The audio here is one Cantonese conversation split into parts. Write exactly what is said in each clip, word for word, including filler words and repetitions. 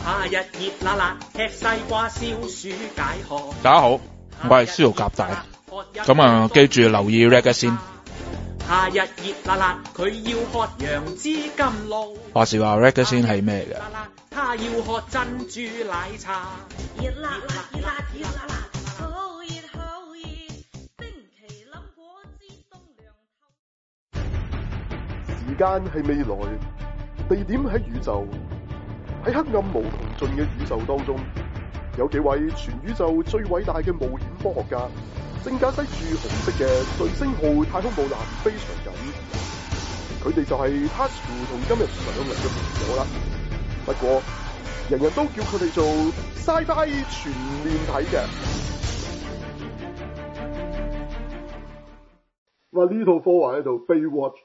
夏日熱辣辣，吃西瓜消暑解渴。 大家好，我係書豪夾大，咁啊記住留意 Reggae 先。 夏日熱辣辣，佢要喝楊枝甘露。 話時話 Reggae 先係咩嘅？ 他要喝珍珠奶茶。 熱辣辣，熱辣熱辣辣，好熱好熱，冰淇淋果汁凍涼透。 時間係未來，地點喺宇宙，喺黑暗無窮盡嘅宇宙當中，有幾位全宇宙最偉大嘅冒險科學家，正駕駛住紅色嘅瑞星號太空母艦飛翔緊。佢哋就係 Tasuku 同今日上嚟嘅朋友啦。不過，人人都叫佢哋做 Sci-Fi 全面睇嘅。哇！呢套科幻喺度 Baywatch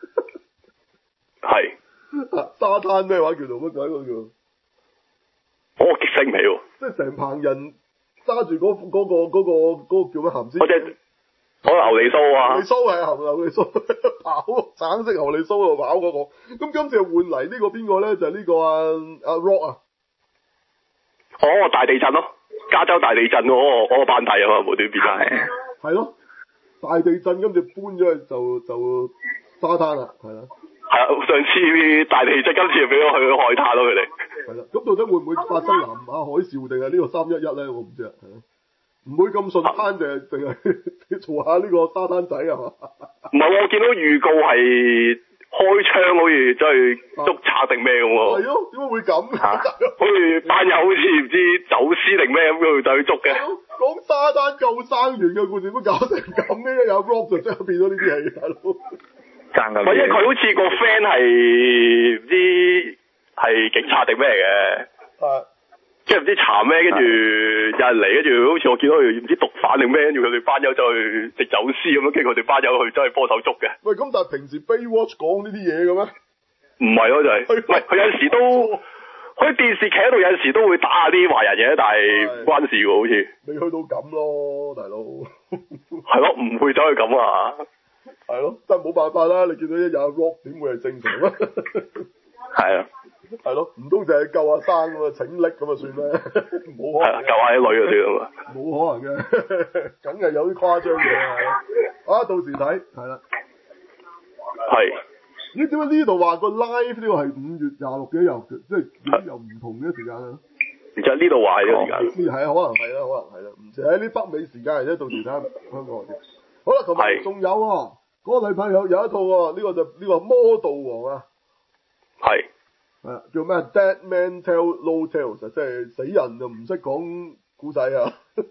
係啊，沙灘咩話叫做乜鬼嗰個叫？ 我激星皮喎， 即係成棚人揸住嗰嗰個嗰、嗰個嗰、嗰個叫咩鹹先？ 嗰隻可能牛脷鬚啊， 牛脷鬚係啊，牛脷鬚跑橙色牛脷鬚度跑嗰、嗰個。咁今次換嚟呢個邊個咧？就係、係、呢個啊啊 Rock 啊。 哦，大地震咯，加州大地震嗰個嗰個班底啊嘛，無端變係。 係咯，大地震跟住搬咗去就就沙灘啦，係啦。 係啊，上次大地震，今次就俾我去海灘咯，佢哋。 係啦，咁到底會唔會發生南亞海嘯定係呢個三一一咧？我唔知啊，係咯，唔會咁順攤定係定係做下呢個沙灘仔係嘛？ 唔係喎，我見到預告係開槍，好似真係捉賊定咩咁喎。 係咯，點解會咁？ 好似班友好似唔知走私定咩咁，佢就去捉嘅。 講沙灘救生員嘅故事，點解搞成咁嘅？有 Rock 就真係變咗呢啲戲，大佬。 爭咁。因為佢好似個 friend 係唔知係警察定咩嘅。 係。 即係唔知查咩，跟住有人嚟，跟住好似我見到佢唔知毒販定咩，跟住佢哋班友就去食走私咁樣，跟住佢哋班友去真係幫手捉嘅。 喂，咁但係平時 Baywatch 講呢啲嘢嘅咩？ 唔係咯，就係、是，唔係佢有陣時都，佢電視劇喺度有陣時都會打下啲壞人嘅，但係唔關事喎，好似。 未去到咁咯，大佬。 係咯，唔會走去咁啊。 係咯，真係冇辦法啦！你見到一有 Rock 點會係正常咧？ 係啊。 係咯，唔通就係救阿生咁啊，請力咁啊算咩？冇可能。 救下啲女嗰啲啊嘛。 冇可能嘅，梗係有啲誇張嘅。啊，到時睇，係啦。 係。 咦？點解呢度話個 live 呢個係五月廿六嘅又即係又唔同嘅時間啊？ 然之後呢度話係呢個時間。 係啊，可能係啦，可能係啦，唔知喺啲北美時間嚟啫，到時睇下香港嘅。好啦，同埋仲有喎，嗰、嗰個禮拜有有一套喎，呢、呢個就呢、呢個魔盜王啊。 係。 係叫咩 Dead Man Tell No Tales，即係死人就唔識講古仔啊，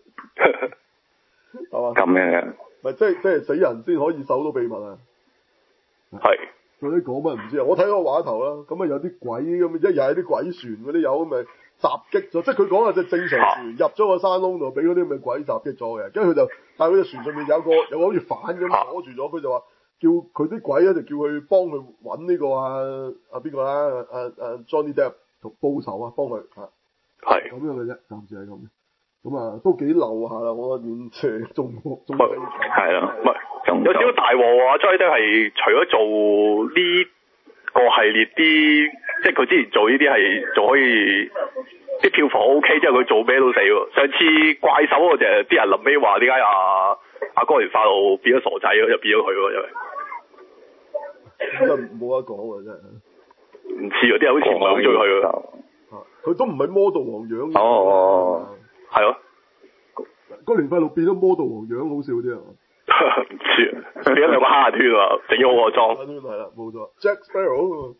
係嘛？ 咁嘅。 咪即係即係死人先可以守到秘密啊？ 係。 嗰啲講乜唔知啊？我睇個話頭啦，咁啊有啲鬼咁，一又係啲鬼船嗰啲有咁咪襲擊咗，即係佢講啊隻正常船入咗個山窿度，俾嗰啲咁嘅鬼襲擊咗嘅，跟住佢就但係佢隻船上面有個有個好似反咁鎖住咗，佢就話。叫佢啲鬼咧就叫佢幫佢揾呢個啊啊邊個啦啊啊 Johnny Depp 同報仇啊，幫佢嚇係咁樣嘅啫，暫時係咁。咁啊都幾流下啦，我完全仲仲係係啦，唔係有少少大鑊喎。Johnny Depp係除咗做呢個系列啲，即係佢之前做呢啲係仲可以啲票房 O K，之後佢做咩都死喎。上次怪獸嗰隻啲人臨尾話點解啊阿哥連法老變咗傻仔咯，就變咗佢喎，因為。 真係冇得講喎，真係。 唔似啊，啲人好似唔係好中意佢啊。 佢都唔係魔盜王樣嘅。 哦，係咯。 嗰連塊鹿變咗魔盜王樣，好笑啲啊。 唔知啊，變咗兩個蝦團啊，整咗好個妝。 蝦團係啦，冇錯。Jack Sparrow。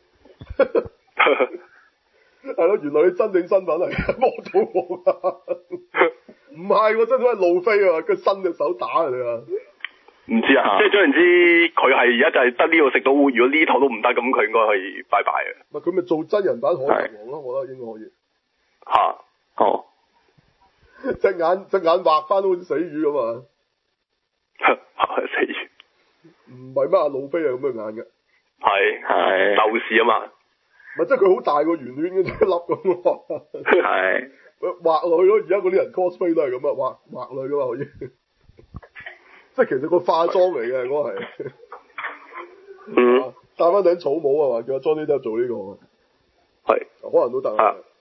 係咯，原來佢真正身份係魔盜王啊！唔係喎，真係路飛啊！佢伸隻手打人哋啊！ 唔知啊，即係總言之，佢係而家就係得呢度食到，如果呢套都唔得，咁佢應該係拜拜嘅。 咪佢咪做真人版海賊王咯？我覺得應該可以。 吓、啊，哦。 隻眼隻眼畫翻好似死魚咁啊！ 死魚。 唔係咩？阿路飛係咁嘅眼嘅。 係係。鬥士啊嘛。 咪即係佢好大個圓圈嘅一粒咁喎。 係。 畫落去咯，而家嗰啲人 cosplay 都係咁啊，畫畫落去噶嘛，可以。即係其實個化妝嚟嘅，嗰個係。 嗯。 戴翻頂草帽啊嘛，叫阿 Johnny Depp 做呢個。 係。 可能都得啊。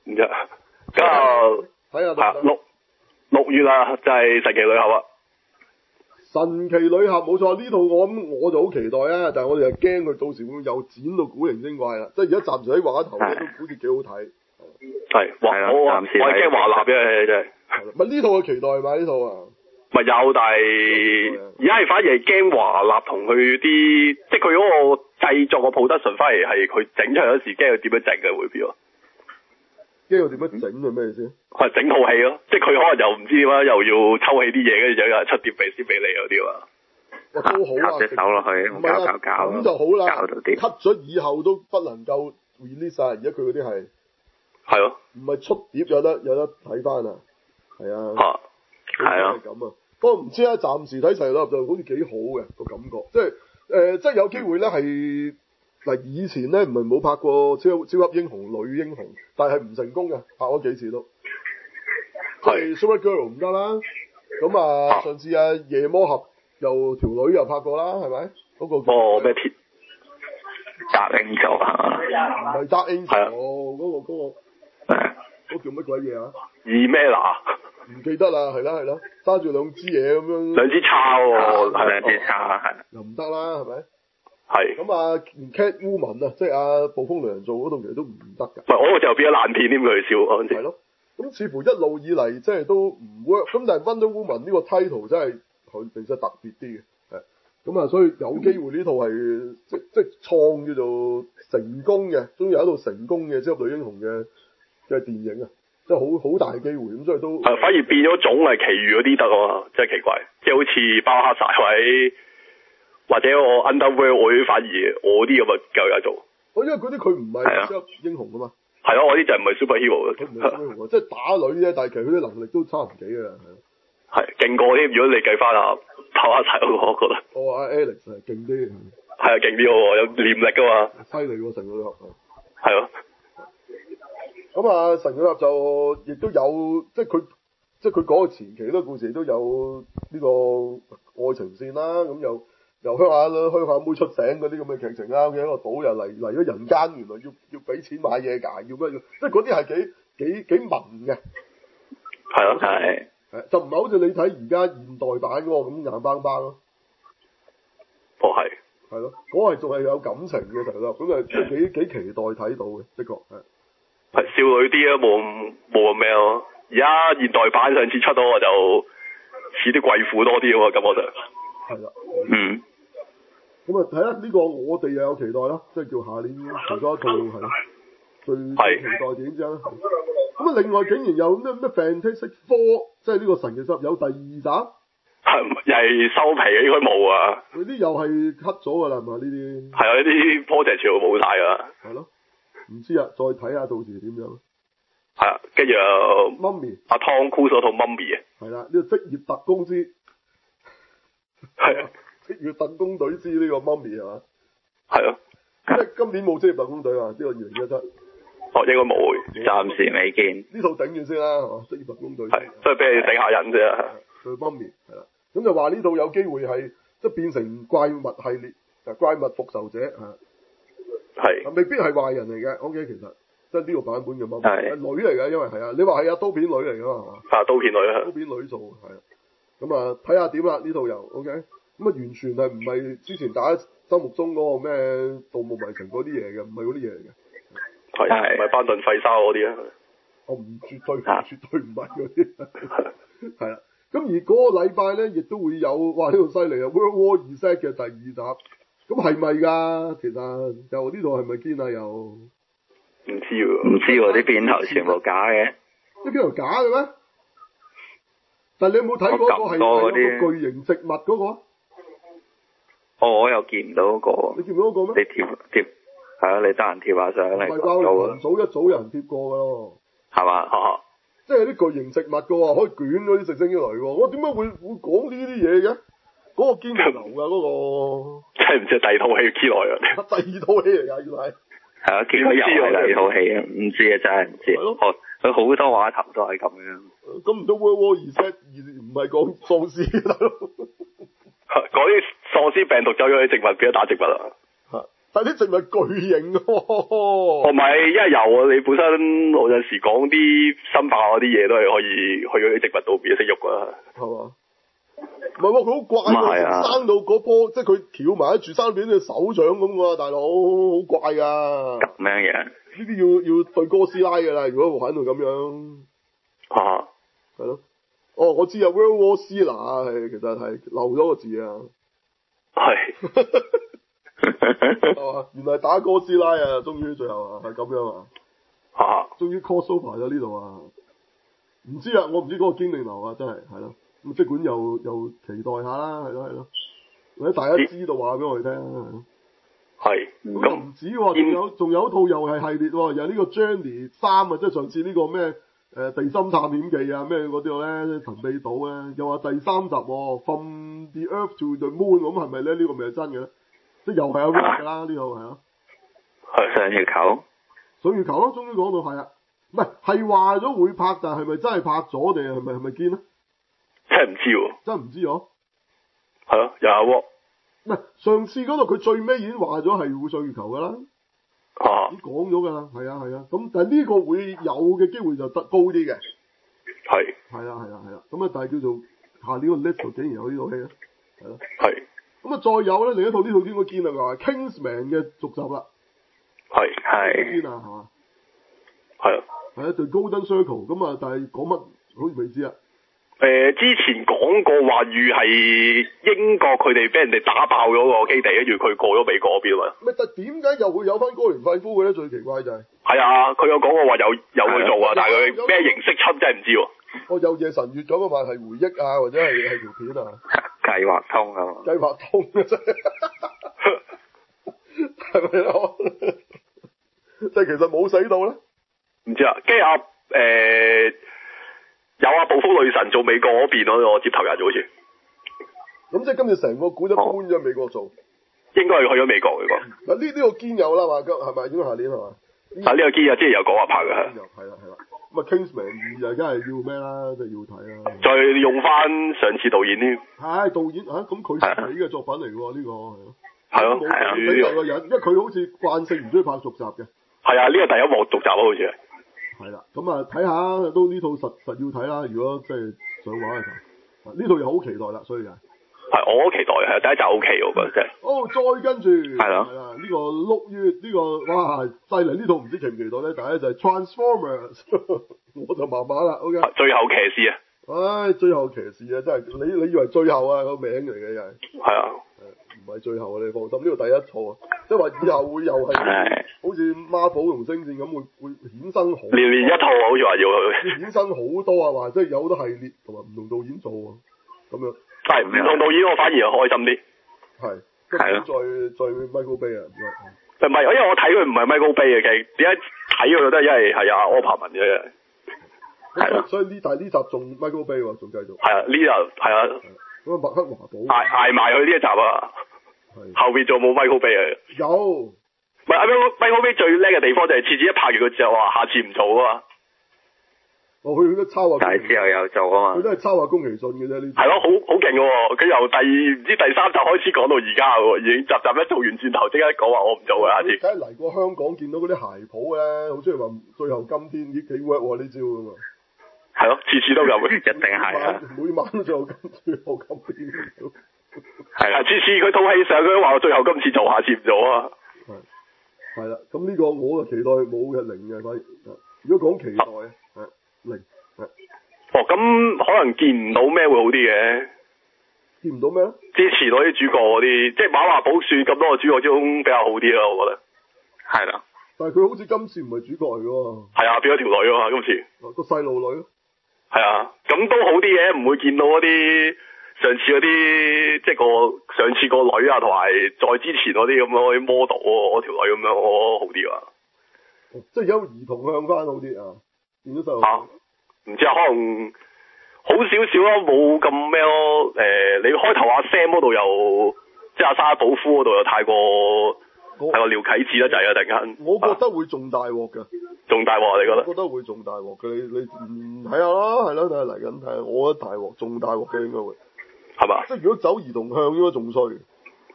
唔知。咁啊， 睇下係六六月啊，就係神奇女俠啊。 神奇女俠冇錯，呢套我諗我就好期待啊！但係我哋又驚佢到時會又剪到古靈精怪啦。即係而家暫時喺畫頭咧都好似幾好睇。 係，哇！我我我係驚華納嘅真係。 唔係呢套嘅期待係咪呢套啊？ 咪有，但係而家係反而係驚華納同佢啲，即係佢嗰個製作個 production 反而係佢整出嚟嗰時驚佢點樣整嘅會變喎。 驚佢點樣整係咩意思？ 係整套戲咯，即係佢可能又唔知點解又要抽起啲嘢，跟住又有人出碟俾先俾你嗰啲啊。 哇，都好啊！ 隻手落去， 唔係啊， 搞搞搞咁就好啦。 搞到啲 cut 咗以後都不能夠 release 晒，而家佢嗰啲係係咯， 唔係出碟有得有得睇翻啊？係啊， 嚇係啊， 咁啊。不過唔知啊，暫時睇細粒就好似幾好嘅個感覺，即係誒、呃，即係有機會咧係嗱，以前咧唔係冇拍過超超級英雄女英雄，但係唔成功嘅，拍咗幾次都，即係 Super Girl 唔得啦，咁啊，啊上次啊夜魔俠又條女又拍過啦，係咪？嗰、那個哦咩鐵達英做係嘛？ 唔係 Dark Angel，嗰個嗰、那個嗰、那個、叫乜鬼嘢啊？ 二咩嗱？ 唔記得啦，係啦係啦，揸住兩支嘢咁樣， 兩支叉喎，係兩支叉係。 又唔得啦，係咪？ 係。 咁啊 Catwoman 啊，即係阿暴風良做嗰套其實都唔得㗎。 唔係，我個就變咗爛片添，佢笑嗰陣時。 係咯，咁似乎一路以嚟即係都唔 work，咁但係 Wonder Woman 呢個 title 真係佢其實特別啲嘅，係。咁啊，所以有機會呢套係即即創叫做成功嘅，終於有一套成功嘅超級女英雄嘅嘅電影啊！即係好好大機會，咁所以都係反而變咗種係其餘嗰啲得啊嘛，真係奇怪，即係好似包黑晒位，或者我 Underworld 我啲反而我啲咁啊夠有做。 我因為嗰啲佢唔係超級英雄啊嘛。 係咯，我啲就唔係 superhero 嘅。 佢唔係 superhero，即係打女啫，但係其實佢啲能力都差唔幾嘅，係。 係勁過添，如果你計翻啊包黑晒嗰個，我覺得。 哦，阿 Alex 係勁啲。 係啊，勁啲喎，有念力噶嘛。 犀利喎，神女俠。 係咯。 咁啊，神女俠就亦都有，即係佢，即係佢講嘅前期嗰個故事都有呢個愛情線啦。咁又又鄉下鄉下妹出醒嗰啲咁嘅劇情啦。佢喺個島又嚟嚟咗人間，原來要要俾錢買嘢㗎，要乜要？即係嗰啲係幾幾幾文嘅。 係咯，係。 係就唔係好似你睇而家現代版嗰個咁硬邦邦咯。 哦，係。 係咯，嗰個係仲係有感情嘅神女俠，咁啊即係幾幾期待睇到嘅，的確係。 係少女啲啊，冇冇咁咩咯。而家現代版上次出到我就似啲貴婦多啲喎，感覺上。係啦。嗯。咁啊，睇下呢個我哋又有期待啦，即係叫下年其中一套係咯，最期待電影之一啦。咁啊，另外竟然有咩咩 Fantastic Four，即係呢個神奇女俠有第二集。係又係收皮嘅，應該冇啊。佢啲又係 cut 咗㗎啦，係嘛呢啲？係啊，呢啲 project 全部冇晒㗎。係咯。唔知啊，再睇下到時點樣。係啊，跟住又媽咪阿湯庫嗰套媽咪啊。係啦，呢個職業特工之係啊，職業特工隊之呢個媽咪係嘛？係啊，即係今年冇職業特工隊啊，呢個二零一七。哦，應該冇，暫時未見。呢套頂住先啦，係嘛？職業特工隊。係，都係俾你頂下人啫。佢媽咪係啦，咁就話呢套有機會係即係變成怪物系列，就怪物復仇者嚇。係，未必係壞人嚟嘅。O K，其實即係呢個版本嘅媽咪係女嚟嘅，因為係啊，你話係啊，刀片女嚟㗎嘛，係嘛？啊，刀片女啊，刀片女做係啊。咁啊，睇下點啦呢套又 O K。咁啊，完全係唔係之前大家心目中嗰個咩《盜墓迷城》嗰啲嘢嘅，唔係嗰啲嘢嚟嘅。係，唔係班頓費沙嗰啲啊？我唔絕對，絕對唔係嗰啲。係啦，咁而嗰個禮拜咧，亦都會有哇呢套犀利啊！World War Z 嘅第二集。咁係咪㗎？其實又呢度係咪堅啊？又唔知喎，唔知喎，啲片頭全部假嘅。啲片頭假嘅咩？但係你有冇睇嗰個係係個巨型植物嗰個？哦，我又見唔到嗰個。你見唔到嗰個咩？你貼貼係啊！你得閒貼下上嚟。唔係啩？早一早有人貼過㗎咯。係嘛？嚇！即係啲巨型植物㗎喎，可以捲嗰啲直升機嚟喎。我點解會會講呢啲嘢嘅？嗰個堅流㗎嗰個，真係唔知第二套戲堅來啊！第二套戲嚟㗎，原來係啊，堅又係第二套戲啊，唔知啊，真係唔知。哦，佢好多話頭都係咁樣。咁唔通 World War Z 唔係講喪屍大佬？講啲喪屍病毒走咗去植物變咗打植物啊？嚇！ 但係啲植物巨型喎。 哦，唔係，因為有啊，你本身我有陣時講啲生化嗰啲嘢都係可以去嗰啲植物度變識喐噶。係嘛？唔係喎，佢好怪喎， 啊、 生到嗰棵，即係佢翹埋喺樹生變隻手掌咁喎，大佬好怪㗎。 咁樣嘅？呢啲要要對哥斯拉㗎啦，如果玩到咁樣。 啊。 係咯。哦，我知啊 ，World War C 啦，係其實係漏咗個字啊。係。係嘛？原來打哥斯拉啊，終於最後啊，係咁樣啊。啊。終於 crossover 咗呢度啊。唔知啊，我唔知嗰個堅定流啊，真係係咯。咁即管又又期待下啦，係咯係咯。或者大家知道話俾我哋聽啦，係。係。咁唔止喎，仲有仲有一套又係系列喎，有呢個 Journey 三啊，即係上次呢個咩誒地心探險記啊咩嗰啲咧，神秘島咧，又話第三集喎 From the Earth to the Moon， 咁係咪咧？呢個咪係真嘅咧？即係又係阿 Rock 㗎啦，呢套係啊。係上月球。上月球咯，終於講到係啊，唔係係話咗會拍，但係咪真係拍咗定係咪係咪堅咧？真係唔知喎，真係唔知喎。係咯，又係喎。唔係上次嗰度佢最尾已經話咗係會上月球㗎啦。啊。已經講咗㗎啦，係啊係啊，咁但係呢個會有嘅機會就得高啲嘅。係。係啊係啊係啊，咁啊但係叫做下年個 list 竟然有呢套戲咧，係咯。係。咁啊再有咧另一套呢套先會見啊，話 Kingsman 嘅續集啦。係係。堅啊係嘛？係啊。係啊，對 Golden Circle 咁啊，但係講乜好似未知啊。誒、呃，之前講過話預係英國佢哋俾人哋打爆咗個基地，跟住佢過咗美國嗰邊啊。咪但點解又會有翻哥連費夫嘅咧？最奇怪就係、是。係啊，佢有講過話有有去做啊，但係佢咩形式出真係唔知喎。哦，有夜神月咁啊，話係回憶啊，或者係係條片啊。計劃通啊嘛。計劃通啊真係。係咪咯？即係其實冇死到咧。唔知啊，跟住阿誒。有啊，暴風女神做美國嗰邊咯，我接頭人咗好似。咁即係今次成個古仔搬咗美國做。應該係去咗美國嘅喎。嗱呢呢個堅有啦嘛，係咪？應該下年係嘛？啊呢個堅有，之前有講話拍嘅係。係啦係啦。咁啊 Kingsman 二就梗係要咩啦，即係要睇啦。再用翻上次導演添。係導演啊，咁佢自己嘅作品嚟嘅喎呢個係咯。係咯。係啊。俾第二個人，因為佢好似慣性唔中意拍續集嘅。係啊，呢個第一幕續集啊，好似係。係啦，咁啊睇下都呢套實實要睇啦。如果即係想玩嘅時候，呢套又好期待啦，所以就係。係我好期待係第一集 O K 我覺得真係。哦，再跟住係啦，係啦，呢個六月呢個哇犀利，呢套唔知期唔期待咧，但係就係 Transformers， 我就麻麻啦 ，O K。最後騎士啊！唉，最後騎士啊，真係你你以為最後啊個名嚟嘅又係。係啊。唔係最後啊，你放心，呢個第一套啊，即係話以後會又係好似 Marvel 同星戰咁會會衍生好年年一套啊，好似話要去衍生好多啊，話即係有好多系列同埋唔同導演做啊，咁樣係唔同導演我反而又開心啲，係係咯，再再 Michael Bay 啊，唔係因為我睇佢唔係 Michael Bay 嘅，其實點解睇佢都係因為係阿柯柏文嘅，係咯，所以呢但係呢集仲 Michael Bay 喎，仲繼續係啊，呢集係啊，咁啊麥克華堡捱捱埋佢呢一集啊。後邊仲冇 Michael Bay 啊？有，唔係阿 Michael Bay 最叻嘅地方就係次次一拍完佢之後話下次唔做啊嘛。哦，佢都抄下，但係之後有做啊嘛。佢都係抄下宮崎駿嘅啫呢。係咯，好好勁嘅喎，佢由第唔知第三集開始講到而家喎，已經集集一做完轉頭即刻講話我唔做啊，下次。梗係嚟過香港見到嗰啲鞋鋪咧，好中意話最後今天幾幾 work 喎呢招㗎嘛。係咯，次次都有，一定係啊。每晚都最後今最後今天。係啦，次次佢套戲上佢都話我最後今次做，下次唔做啊。係係啦，咁呢個我嘅期待冇嘅零嘅，反而如果講期待啊，係零係。哦，咁可能見唔到咩會好啲嘅？見唔到咩？支持到啲主角嗰啲，即係馬華寶算咁多個主角之中比較好啲啦，我覺得。係啦。但係佢好似今次唔係主角嚟嘅喎。係啊，變咗條女啊嘛，今次。個細路女咯。係啊，咁都好啲嘅，唔會見到嗰啲。上次嗰啲即係個上次個女啊，同埋再之前嗰啲咁樣嗰啲 model 嗰條女咁樣，我好啲啊！即係有兒童向翻好啲啊，變咗細路。嚇！唔知啊，可能好少少咯，冇咁咩咯。誒、呃，你開頭阿 Sam 嗰度又即係阿沙保夫嗰度又太過太過廖啟智得滯啊！突然間，我覺得會仲大鑊㗎。仲大鑊你覺得？我覺得會仲大鑊嘅，你你睇下啦，係咯，睇下嚟緊睇下，我覺得大鑊，仲大鑊嘅應該會。係嘛？即係如果走兒童向應該仲衰。唔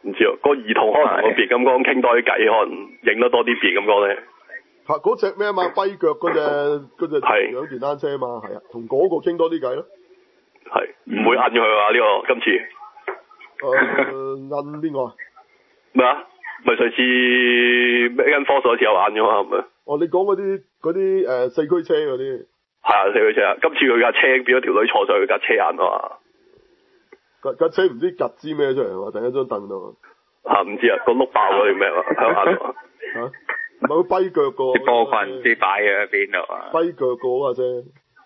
唔知啊，個兒童可能同個別金剛傾多啲偈，可能影得多啲別金剛咧。 嚇嗰只咩啊嘛，跛腳嗰隻嗰隻係養電單車啊嘛，係啊，同嗰個傾多啲偈咯。 係唔會摁佢啊？呢、個今次。 誒摁邊個啊？ 咩啊？咪上次 Megan Fox 嗰次有摁㗎嘛？係咪？ 哦，你講嗰啲嗰啲誒四驅車嗰啲。 係啊，四驅車啊！今次佢架車變咗條女坐上去架車摁啊嘛。 架架車唔知趌支咩出嚟喎，突然間張凳度。 嚇唔知啊，個碌爆咗定咩啊？喺度摁啊！ 嚇，唔係佢跛腳個。 啲波棍唔知擺咗喺邊度啊？ 跛腳個嗰架啫。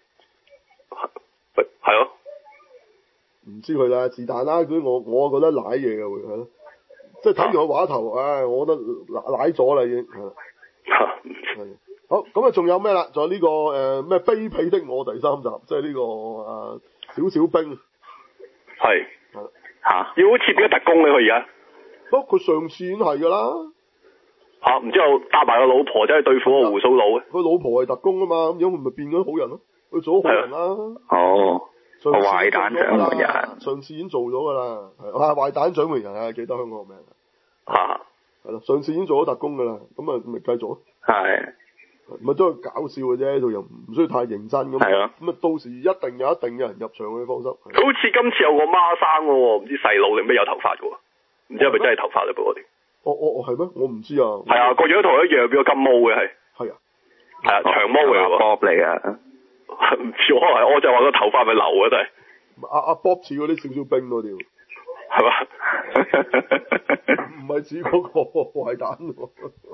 係係咯。 唔知佢啦，是但啦。佢我我覺得舐嘢嘅會係咯，即係睇住個畫頭，唉，我覺得舐舐咗啦已經係啦。係。好，咁啊，仲有咩啦？仲有呢、個誒咩、呃、卑鄙的我第三集，即係呢、個啊小小兵。 係。 係。 嚇！ 要好似變咗特工咧，佢而家。 不過佢上次已經係㗎啦。 嚇！唔知有搭埋個老婆走去對付個胡鬚佬嘅。 佢老婆係特工啊嘛，咁樣佢咪變咗好人咯？佢做咗好人啦。 哦。 上次已經壞蛋掌門人上次已經做咗㗎啦，係啊壞蛋掌門人啊，記得香港個名。 嚇！ 係咯，上次已經做咗特工㗎啦，咁啊咪繼續咯。 係。 咪都係搞笑嘅啫，度又唔需要太認真咁。 係咯。 咁啊，到時一定有一定有人入場嘅，放心。 佢好似今次有個孖生嘅喎，唔知細路定咩有頭髮嘅喎，唔知係咪真係頭髮嚟噃嗰啲？ 哦哦哦，係咩？我唔知啊。 係啊，個樣同佢一樣，變咗金毛嘅係。 係啊。 係啊，長毛嚟嘅喎。 Bob 嚟啊！ 唔知我係，我就話個頭髮咪流嘅真係。 阿阿 Bob 似嗰啲小小兵嗰條。 係嘛？ 唔係似嗰個壞蛋喎。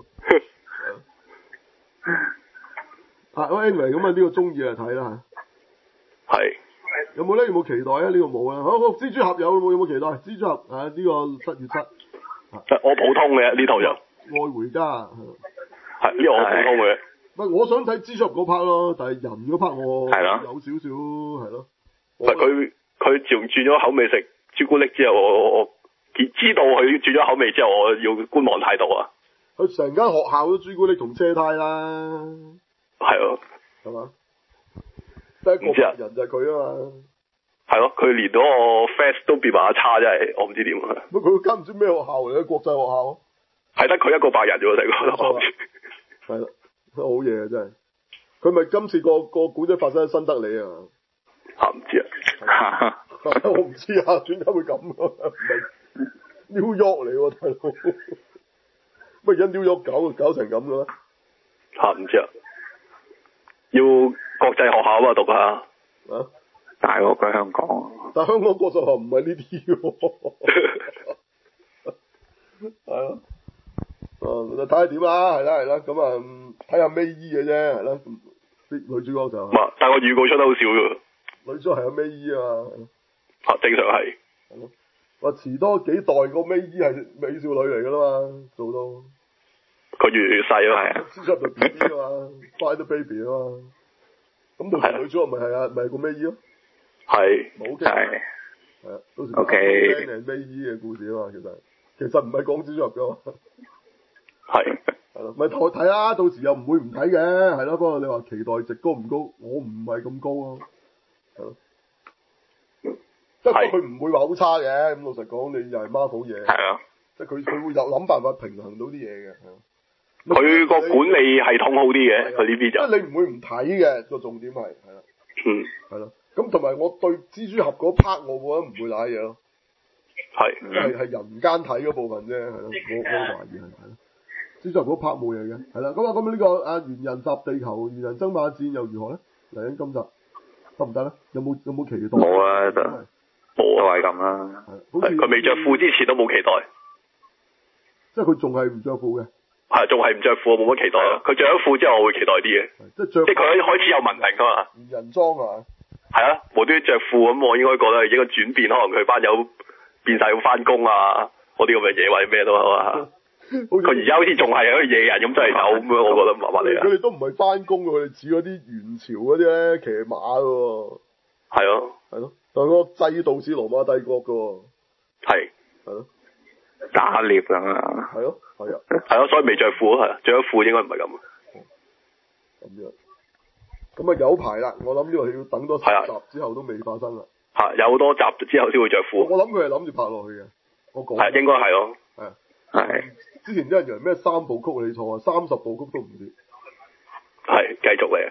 啊，anyway，咁啊呢個中意嚟睇啦嚇。 係。 有冇咧？有冇期待啊？呢、個冇啊。好好，蜘蛛俠有冇？有冇期待？蜘蛛俠啊，呢、個七月七。 我普通嘅呢套就。 愛回家。 係呢個我普通嘅。 唔係，我想睇蜘蛛俠嗰 part 咯，但係人嗰 part 我係咯有少少係咯。 唔係佢佢自從轉咗口味食朱古力之後，我我我知道佢轉咗口味之後，我要觀望態度啊。 佢成間學校都朱古力同車胎啦。 係咯。 係嘛？第一個白人就係佢啊嘛。 係咯，佢連嗰個 face 都變埋一叉，真係我唔知點啊。 乜佢間唔知咩學校嚟嘅國際學校？ 係得佢一個白人啫喎，成個。 係啦，好嘢啊真係。佢咪今次個個古仔發生喺新德里啊？ 嚇唔知啊！ 我唔知啊，點解會咁啊？唔係 New York 嚟喎，大佬。乜而家 New York 搞搞成咁嘅咧？ 嚇唔知啊！要國際學校啊嘛讀啊！ 啊！ 大鑊過香港。 但香港國際學校唔係呢啲喎。係咯。誒，睇下點啦，係啦係啦，咁啊睇下咩衣嘅啫，係啦。啲女主角就。 唔係，但係個預告出得好少㗎。 女主角係有咩衣啊？ 嚇，正常係。 係咯。話遲多幾代個咩衣係美少女嚟㗎啦嘛，做到。 佢越嚟越細咯，係啊。 蜘蛛俠就 B B 啊嘛，Find Baby 啊嘛。咁到時女主角咪係啊，咪係個咩衣咯？ 係。 冇嘅。 係。 係啊，到時 O K。 係咩衣嘅故事啊嘛，其實其實唔係講蜘蛛俠㗎嘛。 係。 係咯，咪睇睇啦，到時又唔會唔睇嘅，係咯。不過你話期待值高唔高？我唔係咁高咯，係咯。即係佢唔會話好差嘅，咁老實講，你又係 Marvel 嘢。 係啊。 即係佢佢會有諗辦法平衡到啲嘢嘅，係咯。 佢個管理系統好啲嘅，佢呢邊就。 即係你唔會唔睇嘅，個重點係係啦。 嗯。 係咯。咁同埋我對蜘蛛俠嗰 part 我覺得唔會瀨嘢咯。 係。 即係係人間睇嗰部分啫，係咯。我我懷疑係係咯。蜘蛛俠嗰 part 冇嘢嘅，係啦。咁啊咁呢個啊猿人襲地球、猿人爭霸戰又如何咧？嚟緊今集得唔得咧？有冇有冇期待？ 冇啊，就冇啊，係咁啦。 係佢未着褲之前都冇期待。 即係佢仲係唔着褲嘅。 係仲係唔着褲，我冇乜期待咯。佢着咗褲之後，我會期待啲嘅。 即係着。 即係佢開始有文明啊嘛。 猿人裝啊！ 係啊，無端端着褲咁，我應該覺得應該轉變，可能佢班友變晒要翻工啊，嗰啲咁嘅嘢或者咩都係嘛。佢而家好似仲係有啲野人咁真係有咁樣，我覺得麻麻地啊。 佢哋都唔係翻工嘅，佢哋似嗰啲元朝嗰啲咧騎馬嘅。 係咯。 係咯，但係個制度似羅馬帝國嘅。 係。 係咯。 打獵咁啊。 係咯，係啊。 係咯，所以未着褲係，着咗褲應該唔係咁。 咁樣。咁啊有排啦，我諗呢個要等多十集之後都未發生啦。 係有好多集之後先會着褲。 我諗佢係諗住拍落去嘅，我講。 係應該係咯。 係之前啲人以為咩三部曲你錯啊，三十部曲都唔知。 係繼續嚟。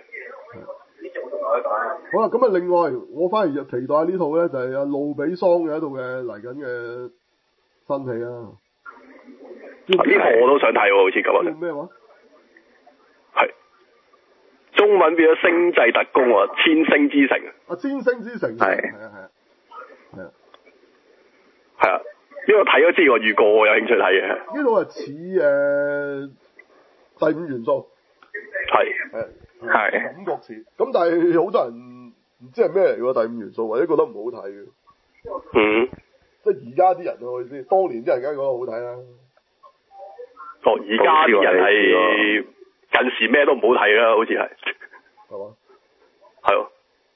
好啦，咁啊，另外我反而就期待下呢套咧，就係阿路比桑嘅一套嘅嚟緊嘅新戲啊。 呢套我都想睇喎，好似咁叫啊。 咩話？ 係中文變咗星際特工啊，千星之城。 啊，千星之城。 係係啊係啊係啊。 係啊，呢個睇咗之前我預告，我有興趣睇嘅。 呢套係似誒第五元素。 係係。 係感覺似，咁但係好多人唔知係咩嚟喎，第五元素或者覺得唔好睇嘅。 嗯。 即係而家啲人啊，我意思，當年啲人梗係覺得好睇啦。 哦，而家啲人係近時咩都唔好睇啦，好似係。 係嘛？ 係咯。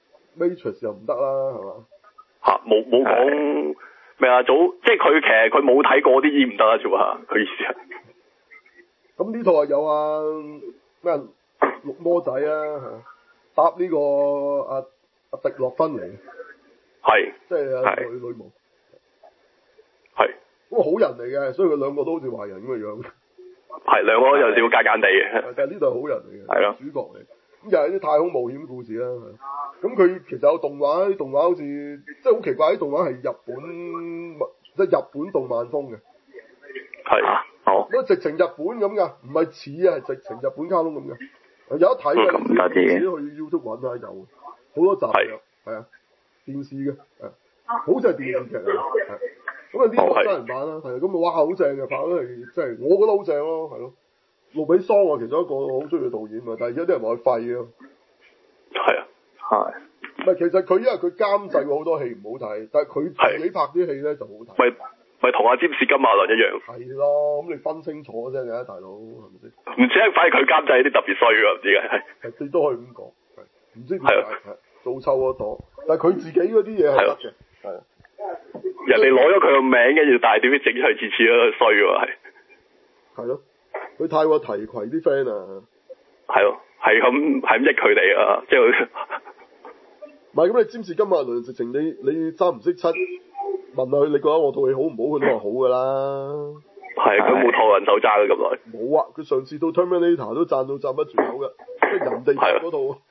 Matrix 又唔得啦，係嘛？ 嚇，冇冇講咩啊？早即係佢其實佢冇睇過啲已經唔得啦，做下佢意思係。 咁呢套啊有啊咩綠魔仔啊，搭呢、個阿阿、啊、迪洛芬嚟， 係。 即係啊係女女巫。 係。 咁啊好人嚟嘅，所以佢兩個都好似壞人咁嘅樣。 係兩個有少少奸奸地嘅。 但係呢度係好人嚟嘅， 係咯主角嚟。咁又係啲太空冒險故事啦。咁佢其實有動畫，啲動畫好似即係好奇怪，啲動畫係日本即係日本動漫風嘅。 係。好。 咁直情日本咁㗎，唔係似啊，係直情日本卡通咁㗎。有得睇嘅， 咁得意自己去 YouTube 揾下有，好多集嘅，係啊，電視嘅，係，好似係電視劇啊，係。咁啊呢個真人版啦，係啊，咁啊哇好正嘅，拍得係即係我覺得好正咯，係咯。路比桑啊，其中一個我好中意嘅導演啊，但係而家啲人話佢廢咯。 係啊。係。 唔係，其實佢因為佢監製過好多戲唔好睇，但係佢自己拍啲戲咧就好睇。 咪咪同阿詹士金馬倫一樣。 係咯，咁你分清楚啫，你大佬係咪先？ 唔知係反而佢監製啲特別衰㗎，唔知嘅係。 係你都可以咁講，係唔知點解係做臭嗰朵，但係佢自己嗰啲嘢係得嘅，係啊。 人哋攞咗佢個名，跟住大點啲整出嚟，次次都衰喎，係。 係咯，佢太過提攜啲 friend 啊。 係咯，係咁係咁益佢哋啊，即係。 唔係咁，你占士金馬倫直情你你三唔識七，問下佢你覺得我套戲好唔好，佢都話好㗎啦。 係，佢冇托人手踭咁耐。 冇啊！佢上次到 Terminator 都讚到讚不住口嘅，即係人哋拍嗰套。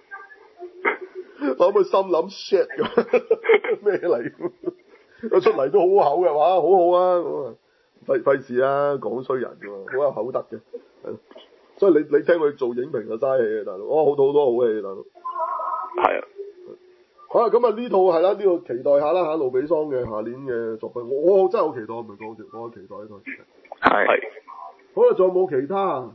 我諗佢心諗 shit 咁咩嚟？佢出嚟都好口嘅話，好好啊咁啊，費費事啦，講衰人㗎嘛，好有口德嘅。係，所以你你聽佢做影評就嘥氣嘅大佬，哦好多好多好戲大佬。 係啊。 好啦，咁啊呢套係啦，呢個期待下啦嚇，路比桑嘅下年嘅作品，我我真係好期待，唔係講笑，我期待呢套。 係。 係。 好啦，仲有冇其他啊？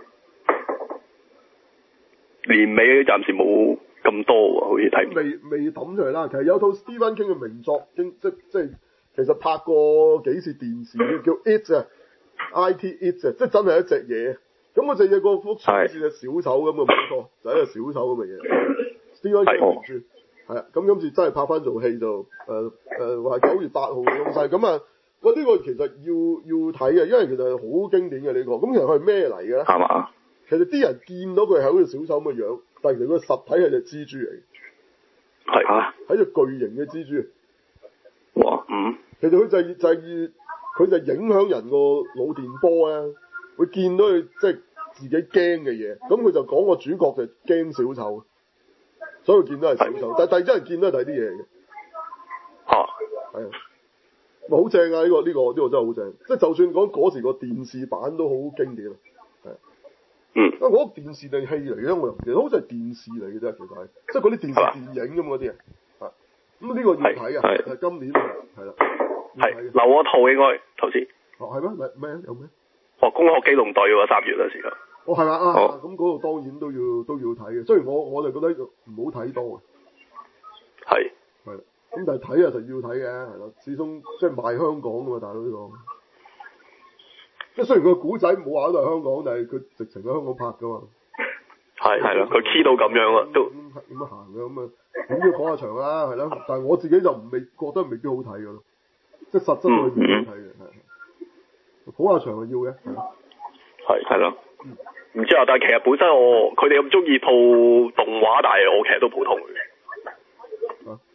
年尾暫時冇咁多喎，好似睇。 未未抌出嚟啦，其實有套 Stephen King 嘅名作，經即即其實拍過幾次電視嘅，叫 It 啊，I T It 啊，即真係一隻嘢。咁嗰隻嘢個幅好似隻小丑咁嘅，冇錯，就係一個小丑咁嘅嘢。Stephen King 嘅原著。係啊，咁今次真係拍翻做戲就誒誒話九月八號嘅東西，咁啊，喂呢個其實要要睇嘅，因為其實係好經典嘅呢個，咁其實佢係咩嚟嘅咧？ 係嘛？ 其實啲人見到佢係好似小丑咁嘅樣，但係其實佢實體係隻蜘蛛嚟嘅， 係啊， 係隻巨型嘅蜘蛛。 哇，嗯。 其實佢就係就係佢就係影響人個腦電波咧，會見到佢即係自己驚嘅嘢，咁佢就講個主角就驚小丑。所以見到係小丑，但係第二啲人見到係第啲嘢嘅。 啊， 係啊，咪好正啊！呢、呢個呢、呢個呢、呢個真係好正，即係就算講嗰時個電視版都好經典啊。係。 嗯。 啊，嗰個電視定戲嚟嘅，我又唔記得，好似係電視嚟嘅啫，其實係，即係嗰啲電視電影咁嗰啲啊。係。咁呢個要睇啊，係今年係啦。 係。留我套應該頭先。 哦，係咩？咩咩有咩？ 哦，攻殼機動隊喎，三月啦時間。 哦，係嘛啊，咁嗰度當然都要都要睇嘅。雖然我我就覺得唔好睇多嘅。 係。 係啦，咁但係睇啊就要睇嘅，係咯。始終即係賣香港㗎嘛，大佬呢個。即係雖然佢個古仔冇話都係香港，但係佢直情喺香港拍㗎嘛。 係係咯，佢 key 到咁樣啊，都咁樣行嘅咁啊，咁都講下場啦，係咯。但係我自己就唔未覺得未必好睇㗎咯，即係實質上未必好睇嘅，係。講下場係要嘅，係咯。 係係咯。唔知啊，但係其實本身我佢哋咁中意套動畫，但係我其實都普通嘅。 啊，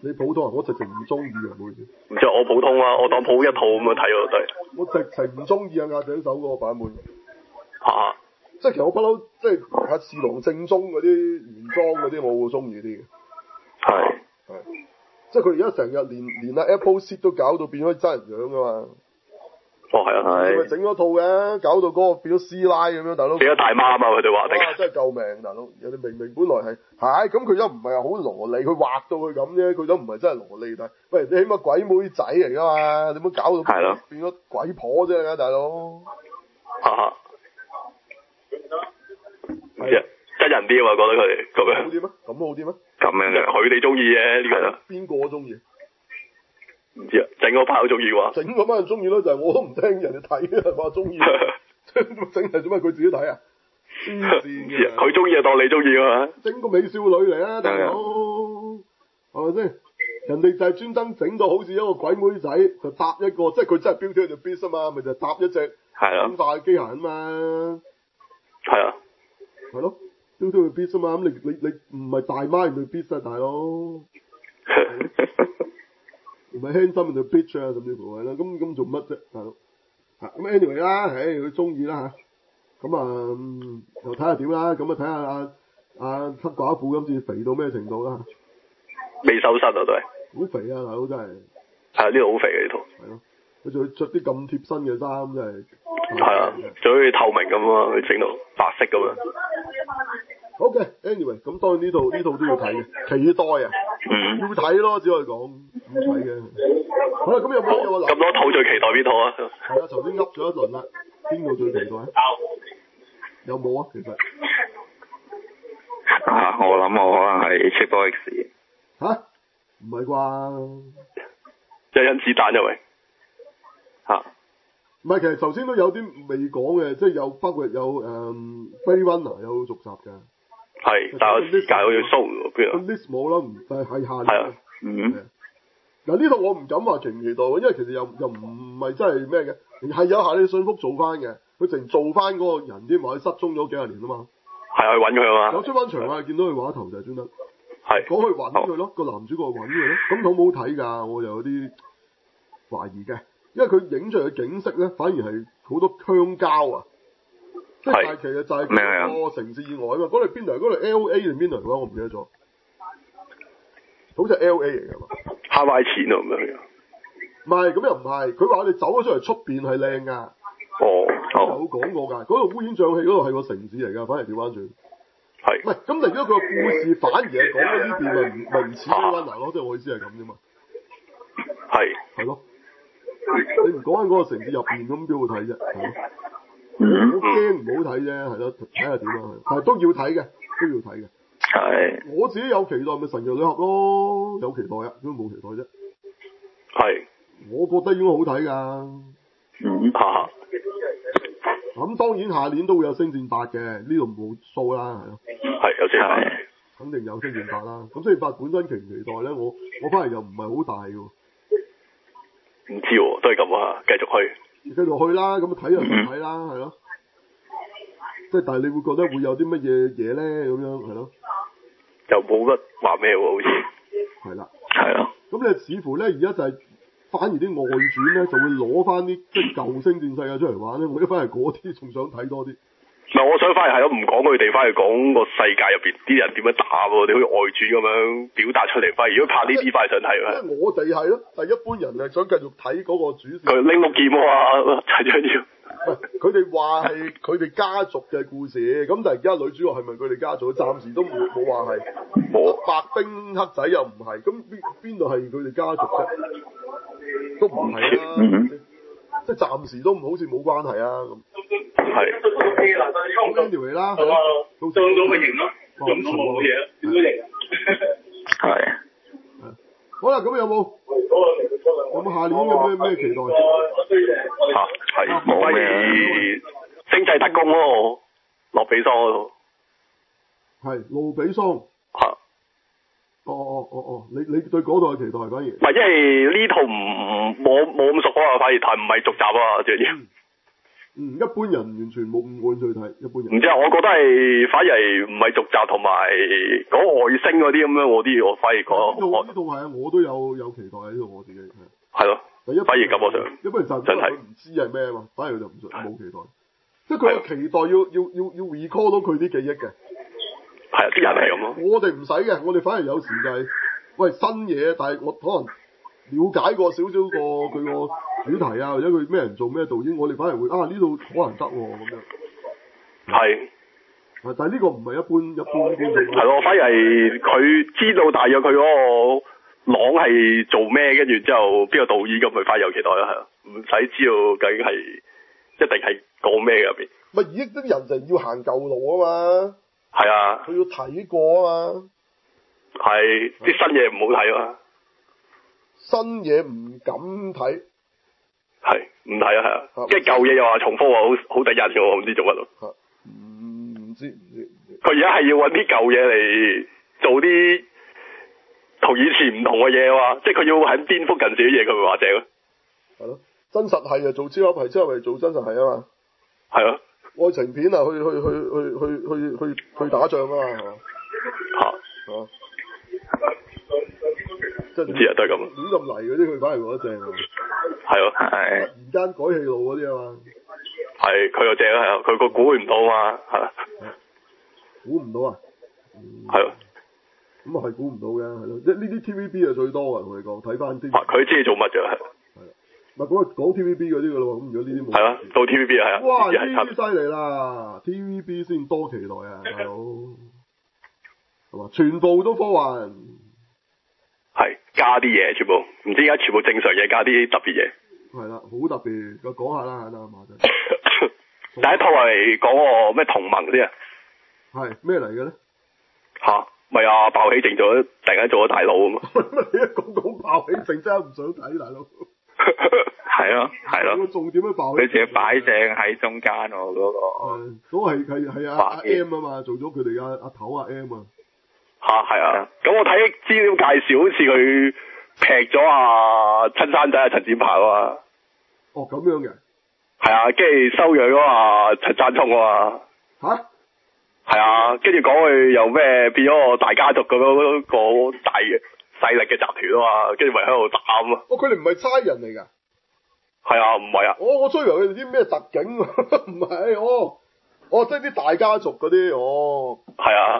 你普通啊？我直情唔中意啊，唔好意思。 唔知我普通啊，我當普一套咁樣睇咯，都係。 我直情唔中意啊押井守嗰個版本。 嚇！ 即係其實我不嬲，即係阿次郎正宗嗰啲原裝嗰啲，我會中意啲嘅。 係。 係。即係佢而家成日連連阿 Apple Seed 都搞到變咗真人樣噶嘛。 哦，係啊， 佢咪係。 整咗套嘅，搞到嗰個變咗師奶咁樣，大佬。 變咗大媽啊嘛，佢哋話哇！ 定。 真係救命，大佬！人哋明明本來係係咁，佢都唔係好蘿莉，佢畫到佢咁啫，佢都唔係真係蘿莉。但係喂，你起碼鬼妹仔嚟噶嘛？點樣搞到係咯變咗鬼婆啫？大佬。 嚇嚇。唔知啊，真人啲啊嘛，覺得佢哋咁樣。 好啲咩？咁好啲咩？ 咁樣嘅，佢哋中意啫，呢個。 邊個中意？ 唔知啊，整嗰班好中意喎。 整嗰班人中意咯，就係、我都唔聽人哋睇啊，話中意。整係做咩？佢自己睇啊？黐線嘅。 佢中意就當你中意啊嘛。 整個美少女嚟啊，大佬，係咪先？人哋就係專登整到好似一個鬼妹仔，就搭一個，即係佢真係 Beauty and the Beast 啊嘛，咪就係搭一隻係啊生化嘅機械人啊嘛。 係啊。 係咯，Beauty and the Beast 啊嘛，咁你你你唔係大媽人哋 Beast 啊，大佬。唔係 handsome 人哋 bitch 啊，甚至乎係啦，咁咁做乜啫，大佬？啊，咁 anyway 啦，唉，佢中意啦嚇，咁啊、嗯、又睇下點啦，咁啊睇下阿阿黑寡婦今次肥到咩程度啦？ 未收身啊，都係。 好肥啊，大佬真係。 係啊，呢度好肥嘅呢套。 係咯，佢仲要着啲咁貼身嘅衫，真係。 係啊，仲好似透明咁啊，佢整到白色咁樣。 好嘅 anyway 咁當然呢套呢套都要睇嘅，期待啊， 嗯。 要睇咯，只可以講要睇嘅。好啦，咁有冇有冇咁多套最期待邊套啊？ 係啊，頭先噏咗一輪啦，邊個最期待啊？有冇啊？其實啊，我諗我可能係 Triple X。 吓？唔係啩？ 一甄子丹因為嚇。 唔係，其實頭先都有啲未講嘅，即係有包括有誒《Blade Runner》有續集㗎。 係，但係我時間好似鬆喎，邊個度？ list 冇啦，唔但係係下係啊年。 嗯。 嗱呢度我唔敢話期唔期待，因為其實又又唔係真係咩嘅，係有下年信福做翻嘅，佢淨做翻嗰個人添，話佢失蹤咗幾廿年啊嘛。 係去揾佢啊嘛。 有出翻場啊，見到佢畫頭就係專登。 係。 講去揾佢咯，個男主角去揾佢咯，咁好唔好睇㗎？我又有啲懷疑嘅，因為佢影出嚟嘅景色咧，反而係好多鄉郊啊。即係但係其實就係嗰個城市以外啊嘛，嗰度邊度？嗰度 L A 定邊度嚟㗎？我唔記得咗。好似係 L A 嚟㗎嘛。 慳翻錢啊咁樣。 唔係，咁又唔係。佢話我哋走咗出嚟出邊係靚㗎。 哦。 有講過㗎。嗰度烏煙瘴氣，嗰度係個城市嚟㗎，反而調翻轉。 係。 唔係，咁但係如果佢個故事反而係講緊呢邊，咪唔咪唔似 Runner 咯？即係我意思係咁啫嘛。 係。 係咯。你唔講緊嗰個城市入邊咁，邊好睇啫？係咯。 嗯。 我驚唔好睇啫，係咯，睇下點啊，但係都要睇嘅，都要睇嘅。 係。我我自己有期待咪神奇女俠咯，有期待啊，點會冇期待啫？ 係。 我覺得應該好睇㗎。 嗯。 嚇。 咁當然下年都會有星戰八嘅，呢度冇數啦，係咯。 係有星戰八。 肯定有星戰八啦。咁星戰八本身期唔期待咧？我我反而又唔係好大㗎。 唔知喎，都係咁啊，繼續去。 繼續去啦，咁睇就睇啦，係咯。即係但係你會覺得會有啲乜嘢嘢咧？咁樣係咯。 又冇乜話咩喎，好似。 係啦。 係咯。 咁你似乎咧，而家就係反而啲外傳咧，就會攞翻啲即係舊星戰世界出嚟玩咧。我一翻嚟嗰啲仲想睇多啲。 唔係，我想翻嚟係咯，唔講佢哋，翻嚟講個世界入邊啲人點樣打喎，你好似外傳咁樣表達出嚟。翻嚟如果拍呢啲翻嚟想睇喎。 因為我哋係咯，但係一般人係想繼續睇嗰個主線。 佢拎碌劍喎，最緊要。 唔係，佢哋話係佢哋家族嘅故事，咁但係而家女主角係咪佢哋家族？暫時都冇冇話係。冇。白冰黑仔又唔係，咁邊邊度係佢哋家族啫？都唔係啦。 嗯。 即係暫時都唔好似冇關係啊咁。 係。 咁 anyway 啦，係咯。到時到咪型咯，用到冇嘢，點都型。 係。 好啦，咁有冇？有冇下年有咩咩期待？ 嚇係冇咩星際特工咯，洛比桑嗰度。 係路比桑。 嚇。 哦哦哦哦，你你對嗰度嘅期待反而？ 唔係，因為呢套唔冇冇咁熟啊，反而係唔係續集啊，最緊要。 嗯，一般人完全冇唔會去睇，一般人。 唔知啊，我覺得係反而係唔係續集同埋講外星嗰啲咁樣，我啲我反而覺得。 呢套呢套係啊，我都有有期待喺呢度，我自己係。 係咯。反而感覺上。 一般人就真係佢唔知係咩啊嘛，反而佢就唔冇期待。即係佢有期待要要要要 recall 到佢啲記憶嘅。 係啊，啲人係咁咯。 我哋唔使嘅，我哋反而有時就係、是、喂新嘢，但係我可能了解過少少個佢個主題啊，或者佢咩人做咩導演，我哋反而會啊呢度可能得喎咁樣。 係。 但係呢個唔係一般一般觀眾。 係咯，反而係佢知道大約佢嗰個朗係做咩，跟住之後邊個導演咁，咪反而有期待啦，係啊，唔使知道究竟係一定係講咩入邊。 咪而家啲人就要行舊路啊嘛。 係啊。 佢要睇過啊嘛。 係，啲新嘢唔好睇啊嘛。 新嘢唔敢睇。 係，唔睇啊係啊。跟住舊嘢又話重複喎，好好第一嘅我唔知做乜咯。 唔唔知唔知唔知。 佢而家係要揾啲舊嘢嚟做啲同以前唔同嘅嘢喎，即係佢要喺顛覆近時啲嘢，佢會話正咯。 係咯，真實係啊，做超級係超級係做真實係啊嘛。 係咯。 愛情片啊，去去去去去去去去打仗啊嘛，係嘛？ 嚇。 係嘛？即係唔知啊，都係咁。 亂咁嚟嗰啲，佢反而覺得正啊。 係咯。係。 突然間改戲路嗰啲啊嘛。 係，佢又正啊，係啊，佢個估唔到嘛，係。 估唔到啊？ 係咯。 咁啊係估唔到嘅，係咯，即係呢啲 T V B 係最多啊，同你講，睇翻啲。 佢知你做乜啫，係。 係啦。唔係講講 T V B 嗰啲噶咯喎，咁如果呢啲冇。 係啊，到 T V B 係啊。 哇！呢啲犀利啦 ，T V B 先多期待啊，大佬。係嘛？全部都科幻。 係加啲嘢，全部唔知而家全部正常嘢加啲特別嘢。 係啦，好特別，我講下啦，得啊嘛真。 第一套係講個咩同盟先啊？ 係咩嚟嘅咧？ 吓，咪啊鮑起靜做咗，突然間做咗大佬啊嘛！ 你一講講鮑起靜真係唔想睇，大佬。 係咯，係咯。 個重點喺鮑起靜。 佢自己擺正喺中間喎，嗰個。 係，嗰個係係係阿阿 M 啊嘛，做咗佢哋阿阿頭阿 M 啊。 吓係啊，咁我睇資料介紹，好似佢劈咗阿親生仔阿陳展鵬啊嘛。 哦，咁樣嘅。 係啊，跟住收養咗阿陳山聰啊嘛。 吓？ 係啊，跟住講佢又咩變咗個大家族咁樣嗰個大嘅勢力嘅集團啊嘛，跟住咪喺度打啊。 哦，佢哋唔係差人嚟㗎。 係啊，唔係啊。 我我追求佢哋啲咩特警，唔係，哦，哦，即係啲大家族嗰啲，哦。 係啊。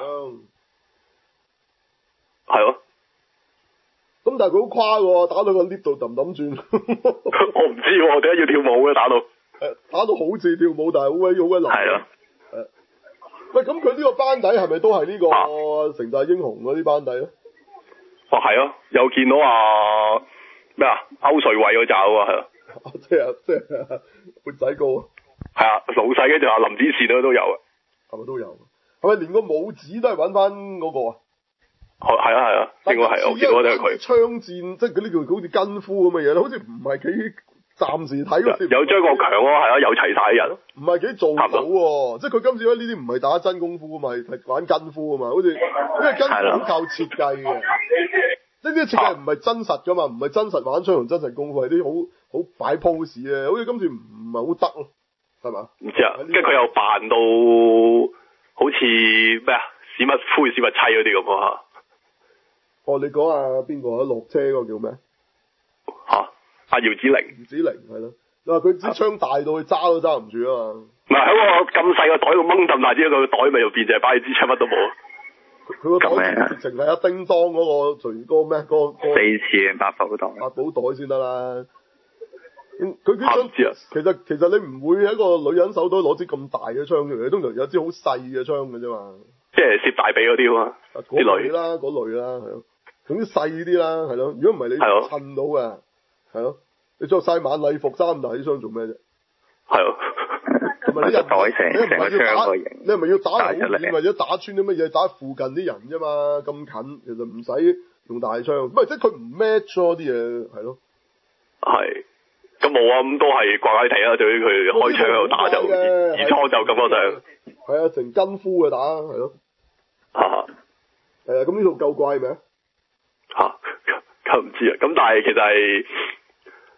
係咯。 咁但係佢好誇喎，打到個 lift 度揼揼轉。 我唔知喎，點解要跳舞嘅打到？ 誒，打到好似跳舞，但係好鬼好鬼流。 係咯。 誒，喂，咁佢呢個班底係咪都係呢個城寨英雄嗰啲班底咧？ 哦，係啊，有見到啊咩啊歐瑞偉嗰扎啊，係啊。 即係即係活仔哥。 係啊，老細嘅就話林子善都都有啊。 係咪都有？係咪連個武指都係揾翻嗰個啊？ 係係啊係啊，應該係，我見到都係佢。 槍戰即係嗰啲叫好似跟夫咁嘅嘢，好似唔係幾暫時睇嗰時。 有張國強咯，係啊，有齊晒啲人。 唔係幾做到喎，即係佢今次咧呢啲唔係打真功夫啊嘛，係玩跟夫啊嘛，好似因為跟夫好靠設計嘅。呢啲設計唔係真實噶嘛，唔係真實玩槍同真實功夫，係啲好好擺 pose 嘅，好似今次唔唔係好得咯，係嘛？ 唔知啊，跟住佢又扮到好似咩啊史密夫史密妻嗰啲咁啊。 哦，你講下邊個啊？落車嗰個叫咩？ 吓、啊，阿姚子羚。 姚子羚係咯，你話佢支槍大到佢揸都揸唔住啊嘛。 唔係喺個咁細個袋度掹咁大支，個袋咪又變就係擺支槍乜都冇。 佢個袋直情係阿叮當嗰個隨哥咩？嗰個四次八寶袋。 八寶袋先得啦。佢啲槍知啊。 其實其實你唔會喺個女人手袋攞支咁大嘅槍出嚟，通常有支好細嘅槍嘅啫嘛。 即係攝大髀嗰啲啊嘛。 嗰類啦，嗰類啦，係咯。總之細啲啦，係咯。如果唔係你襯到嘅，係咯。你着晒晚禮服揸咁大支槍做咩啫？ 係咯。 同埋啲人袋成成個槍個型， 你係咪要打好遠或者打穿啲乜嘢？打附近啲人啫嘛，咁近其實唔使用大槍。唔係即係佢唔 match 咯啲嘢，係咯。 係。咁冇啊，咁都係怪怪地啦。對於佢開槍喺度打就，二初就咁多上。 係啊，成跟夫嘅打係咯。 嚇！ 係啊，咁呢度夠怪未啊？ 嚇！咁唔知啊，咁但係其實係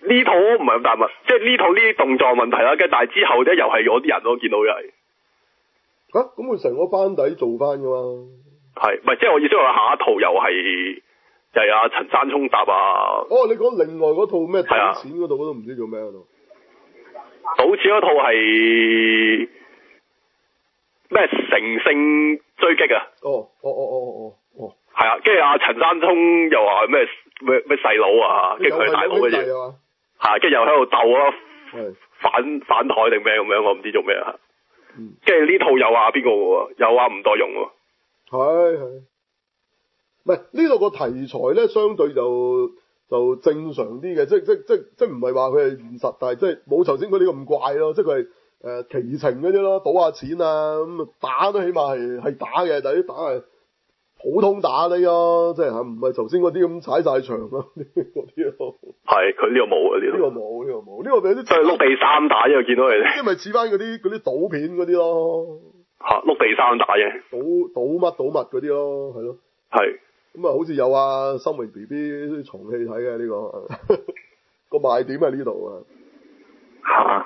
呢套唔係咁大問，即係呢套呢啲動作問題啦，跟住但係之後咧又係嗰啲人咯，見到又係。 嚇、啊，咁佢成個班底做翻噶嘛？ 係，唔係即係我意思話下一套又係又係阿陳山聰搭啊。 哦，你講另外嗰套咩賭錢嗰度，我都唔知做咩嗰度。 賭錢嗰套係咩乘勝追擊啊？ 哦，哦哦哦哦哦。 係啊，跟住阿陳山聰又話咩咩咩細佬啊，跟住佢大佬嗰啲，係，跟住又喺度鬥啊，反反台定咩咁樣，我唔知做咩啊。跟住呢套又話邊個喎？又話吳岱融喎。係係。 唔係呢度個題材咧，相對就就正常啲嘅，即即即即唔係話佢係現實，但係即係冇頭先嗰啲咁怪咯，即係佢係誒奇情嗰啲咯，賭下錢啊咁打都起碼係係打嘅，但係啲打係普通打呢咯，即係唔係頭先嗰啲咁踩晒場咯，嗰啲咯。係，佢呢個冇啊，呢個。呢個冇，呢個冇，呢個俾啲。即係碌地三打啫，見到佢哋。即係咪似翻嗰啲嗰啲賭片嗰啲咯？嚇，碌地三打啫。賭賭乜賭物嗰啲咯，係咯。係。咁啊，好似有啊，心榮 B B 重戲睇嘅呢個，個賣點喺呢度啊。嚇！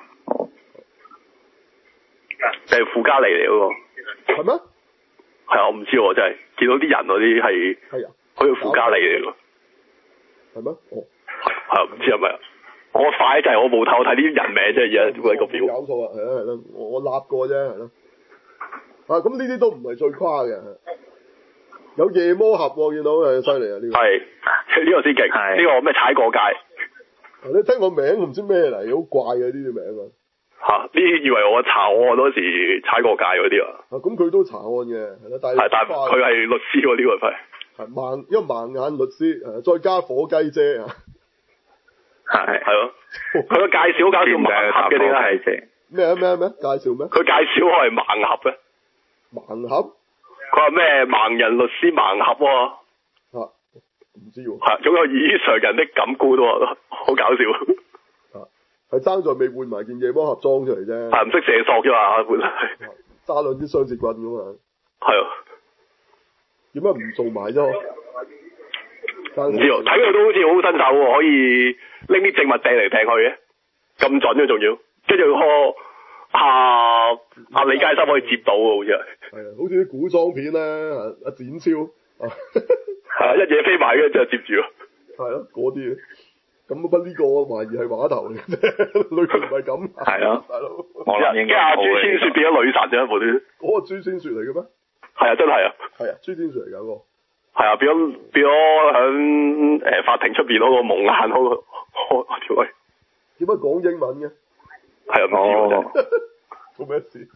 就係傅嘉莉嚟嗰個。係咩？係啊，我唔知喎，真係見到啲人嗰啲係。係啊。好似傅嘉莉嚟喎。係咩？哦。係啊，唔知係咪啊？我快就係我冇睇，我睇啲人名啫，而家為個表。搞錯啊，係啊係啦，我我立過啫，係咯。啊，咁呢啲都唔係最誇嘅。有夜魔俠喎，見到係犀利啊！呢個係呢個先勁，呢個咩踩過界？你聽個名唔知咩嚟，好怪嘅呢啲名啊！嚇，呢啲以為我查案嗰時踩過界嗰啲啊！啊，咁佢都查案嘅，係啦，但係但係佢係律師喎，呢個係係盲，因為盲眼律師，誒，再加火雞姐啊！係係咯，佢個介紹搞笑盲盒嘅點解係咩啊咩啊咩？介紹咩？佢介紹我係盲盒咧，盲盒。佢話咩盲人律師盲盒喎、啊？嚇、啊，唔知喎、啊。係，總有異常人的感官喎，好搞笑。嚇、啊，係爭在未換埋件夜魔俠裝出嚟啫。係唔識射索啫嘛，本來。揸兩支雙節棍咁嘛。係啊。點解唔做埋啫？唔知喎，睇佢都好似好新手喎，可以拎啲證物掟嚟掟去嘅，咁準嘅仲要，跟住個。啊！阿李佳芯可以接到喎，好似係。係啊，好似啲古裝片咧，阿展超，係啊，一嘢飛埋嘅就接住。係咯，嗰啲嘅。咁不呢個我懷疑係話頭嚟嘅啫，女佢唔係咁。係啊，大佬。我諗應該阿朱千雪變咗女神啫，部啲。嗰個朱千雪嚟嘅咩？係啊，真係啊。係啊，朱千雪嚟㗎嗰個。係啊，變咗變咗喺誒法庭出邊嗰個蒙眼嗰個，我條位。點解講英文嘅？係啊，唔知喎真。做咩事？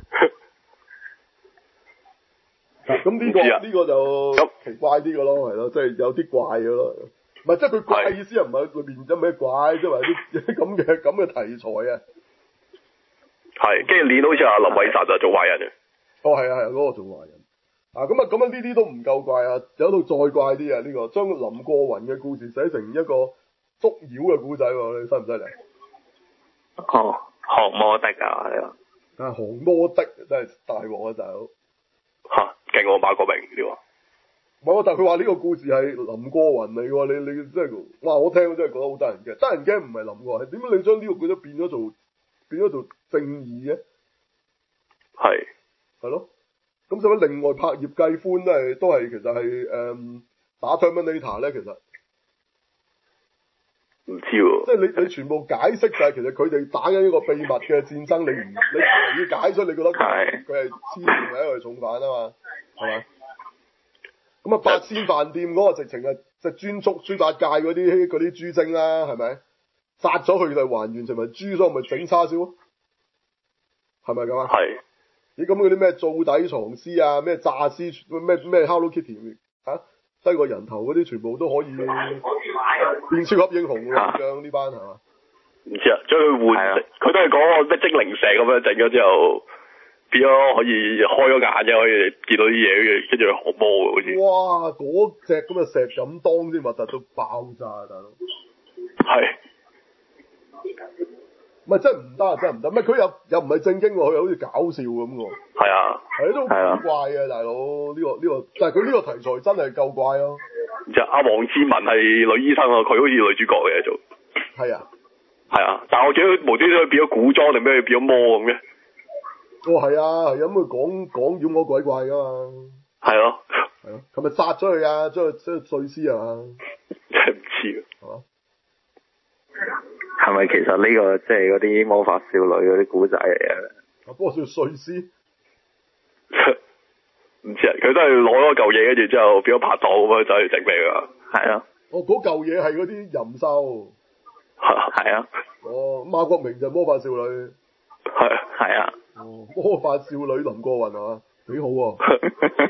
咁呢、呢個呢、呢個就奇怪啲嘅咯，係咯，即係有啲怪嘅咯。唔係，即係佢怪意思又唔係裏面有咩怪，即係話啲咁嘅咁嘅題材啊。係，跟住練到好似阿林偉實就做壞人嘅。哦，係啊，係啊，嗰、嗰個做壞人。啊，咁啊，咁啊，呢啲都唔夠怪啊，有一套再怪啲啊，呢、呢個將林過雲嘅故事寫成一個捉妖嘅故仔喎，你犀唔犀利？哦，降魔的啊，係啊。啊！降魔的真係大鑊啊，大佬嚇勁我馬國明呢個，唔係喎，但係佢話呢個故事係林過雲嚟喎，你你真係哇！我聽我真係覺得好得人驚，得人驚唔係林過雲，係點解你將呢個故事變咗做變咗做正義嘅？係係咯，咁使唔使另外拍葉繼歡都係都係其實係誒、嗯、打 Terminator 咧？其實唔知喎，即係你你全部解釋就係其實佢哋打緊一個秘密嘅戰爭，你唔你唔要解出，你覺得佢係佢係黐線喺度重犯啊嘛，係咪？咁啊八仙飯店嗰個直情係即係專捉豬八戒嗰啲嗰啲豬精啦，係咪？殺咗佢就還原成為豬，所以咪整叉燒咯，係咪咁啊？係。咦咁嗰啲咩灶底藏屍啊，咩炸屍，咩咩 Hello Kitty 嚇？低個人頭嗰啲全部都可以變超級英雄喎，將呢班係嘛？唔知啊，將佢換，佢都係講個咩精靈石咁樣整咗之後，變咗可以開咗眼啫，可以見到啲嘢，跟住去學魔喎，好似。哇！嗰隻咁嘅石咁當先核突到爆炸啊，大佬！係。唔係真係唔得啊！真係唔得，唔係佢又又唔係正經喎，佢又好似搞笑咁喎。係啊，係都好古怪嘅，大佬呢個呢個，但係佢呢個題材真係夠怪咯。就阿黃志文係女醫生啊，佢好似女主角嘅做。 係啊。 係啊，但係我見到佢無端端佢變咗古裝定咩？佢變咗魔咁嘅。 哦，係啊，係咁佢講講妖魔鬼怪噶嘛。 係咯。 係咯，係咪殺咗佢啊？將佢將佢碎屍啊嘛？ 真係唔知啊。係嘛？ 係咪其實呢、這個即係嗰啲魔法少女嗰啲古仔嚟嘅？ 啊，不過算碎屍。 唔知啊，佢都係攞咗嚿嘢，跟住之後變咗拍檔咁樣走去整咩噶？係啊。 哦，嗰嚿嘢係嗰啲淫獸。 係啊。 哦，馬國明就魔法少女。 係係啊。 哦，魔法少女林過雲係嘛？幾好喎、啊。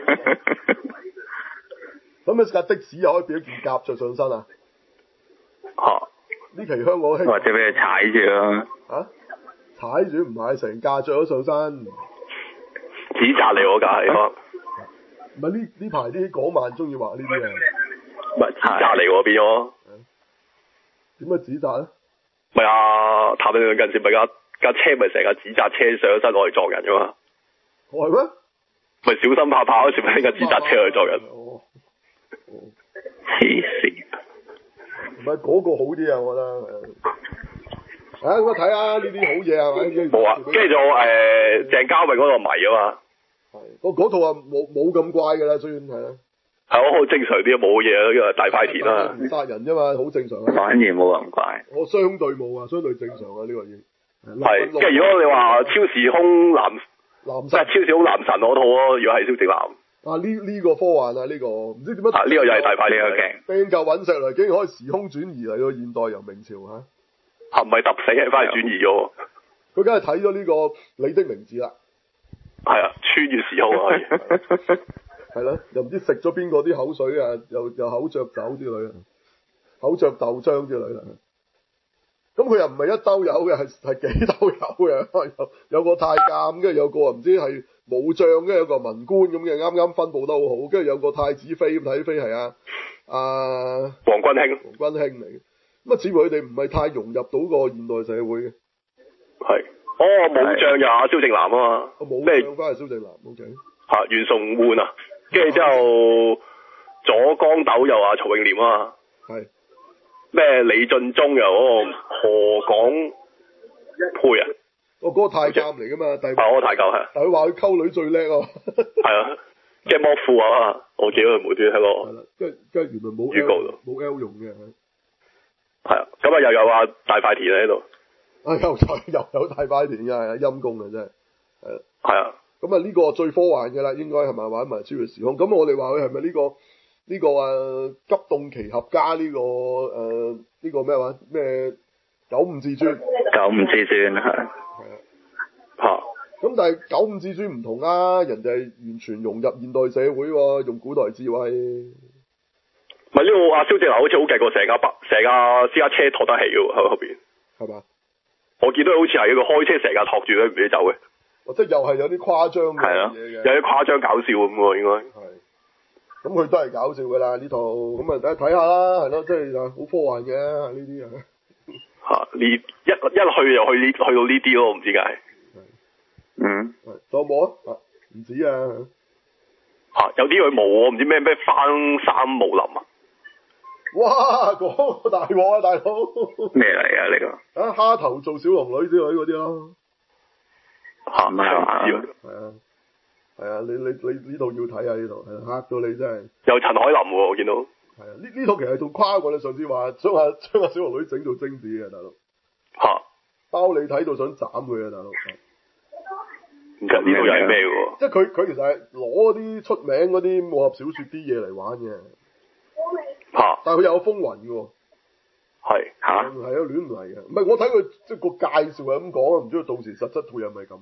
咁你架的士又可以變咗件甲着上身啊？ 嚇！ 呢期香港興。 或者俾佢踩住咯。 啊？踩住唔係成架着咗上身。 紙紮嚟喎，架係。 唔係呢呢排啲港漫中意畫呢啲啊。 唔係紙紮嚟喎，變咗。 點解紙紮咧？ 咪啊，譚詠麟近時咪架架車咪成架紙紮車上身攞嚟撞人噶嘛？ 係咩？ 咪小心怕怕嗰時咪拎架紙紮車去撞人。 哦。 黐線。 唔係嗰個好啲啊，我覺得。啊，咁睇下呢啲好嘢係咪？ 冇啊，跟住仲有誒鄭嘉穎嗰個迷啊嘛。 係。嗰嗰套啊冇冇咁怪㗎啦，雖然係啦。係我好正常啲冇嘢啦，因為大塊田啦。 唔殺人啫嘛，好正常啊。 反而冇咁怪。 我相對冇啊，相對正常啊，呢個已經。 係，即係如果你話超時空男， 男即係超時空男神嗰套咯，如果係蕭正楠。 啊呢呢個科幻啊呢個，唔知點解。 啊呢個又係大塊田嘅鏡。 掟嚿隕石嚟，竟然可以時空轉移嚟到現代由明朝嚇。 係唔係揼死係翻嚟轉移咗？ 佢梗係睇咗呢個你的名字啦。 係啊，穿越時空啊！ 係咯，又唔知食咗邊個啲口水啊，又又口嚼酒之類啊，口嚼豆漿之類啦。咁佢又唔係一兜油嘅，係係幾兜油嘅。有有個太監，跟住有個唔知係武將，跟住有個文官咁嘅，啱啱分佈得好好。跟住有個太子妃，太子妃係啊啊黃君興， 黃君興嚟嘅。咁啊，似乎佢哋唔係太融入到個現代社會嘅。 係，哦，武將又阿蕭正楠啊嘛。 武將翻係蕭正楠 ，O K。 嚇，袁崇煥啊，跟住之後左江斗又話曹永廉啊。 係。 咩李進忠又嗰個何廣沛啊？ 哦，嗰個太監嚟噶嘛，第。 啊，嗰個太監係。 但佢話佢溝女最叻啊。係啊，即係剝褲啊！我見到佢無端喺個。 係啦，跟住跟住原來冇 L 冇 L 用嘅。 係啊，咁啊又有話大塊田喺度。 啊又又有大塊田嘅，係啊，陰公嘅真係。係啊。係啊。咁啊呢個最科幻嘅啦，應該係咪玩埋超越時空？咁我哋話佢係咪呢個？呢、這個啊急凍奇俠加呢、這個誒呢、呃這個咩話咩九五至尊？ 九五至尊係。係啊。 嚇！ 咁但係九五至尊唔同啊，人哋係完全融入現代社會喎，用古代智慧。 唔係呢個阿蕭正楠好似好勁過成架白成架私家車托得起喎喺後邊。係嘛？我見到好似係一個開車成架托住佢唔俾走嘅。 哦，即係又係有啲誇張嘅嘢嘅。 有啲誇張搞笑咁喎，應該。係。咁佢都係搞笑㗎啦呢套，咁啊大家睇下啦，係咯，即係好科幻嘅呢啲啊。嚇！呢一一去又去呢去到呢啲咯，唔知解。嗯。仲有冇啊？唔止啊。嚇！有啲佢冇喎，唔知咩咩翻山武林啊。哇！嗰個大鑊啊，大佬。咩嚟啊？呢個？啊，蝦頭做小龍女之類嗰啲咯。嚇！咩啊？係啊。係啊，你你你呢度要睇啊，呢度係嚇到你真係。有陳海琳喎，我見到。係啊，呢呢套其實仲誇過你上次話將阿將阿小龍女整做精子嘅大佬。嚇！包你睇到想斬佢啊，大佬。其實呢套又係咩喎？即係佢佢其實係攞啲出名嗰啲武俠小説啲嘢嚟玩嘅。嚇！但係佢有風雲嘅喎。係嚇。係啊，亂唔嚟嘅。唔係我睇佢即係個介紹係咁講啊，唔知佢到時實質套又係咪咁？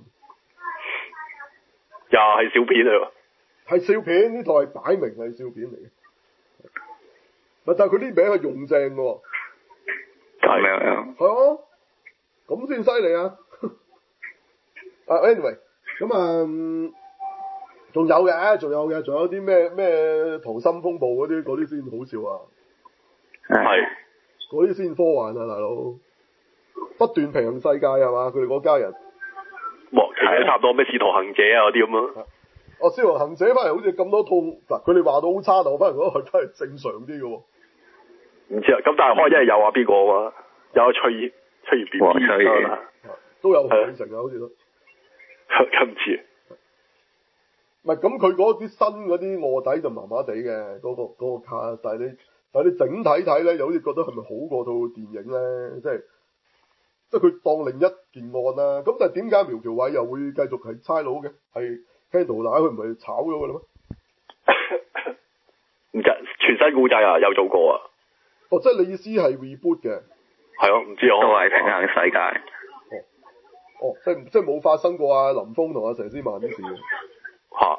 又係笑片嚟喎，係笑片，呢套係擺明係笑片嚟嘅。咪但係佢啲名係用正嘅喎。係咪啊？係啊，咁先犀利啊！啊 anyway，咁啊，仲有嘅，仲有嘅，仲有啲咩咩溏心風暴嗰啲，嗰啲先好笑啊！係，嗰啲先科幻啊，大佬。不斷平行世界係嘛？佢哋嗰家人。哇，其實差唔多咩使徒行者啊嗰啲咁咯。哦，使徒行者翻嚟好似咁多套嗱，佢哋話到好差，但我翻嚟覺得佢都係正常啲嘅喎。唔知啊，咁但係開一係有啊邊個啊嘛？ 有翠葉翠葉 B 黃 B 翠葉啦， 都有何永成啊，好似都。 今次唔係咁，佢嗰啲新嗰啲臥底就麻麻地嘅，嗰、個嗰、個卡，但係你但係你整體睇咧，又好似覺得係咪好過套電影咧？即係即係佢當另一件案啦。咁但係點解苗僑偉又會繼續係差佬嘅？係 handle 嗱，佢唔係炒咗㗎啦咩？ 唔知全新故仔啊，有做過啊。 哦，即係你意思係 reboot 嘅？ 係咯，唔知我都係平行世界。 哦，即係即係冇發生過啊林峰同阿佘詩曼啲事嘅。 嚇，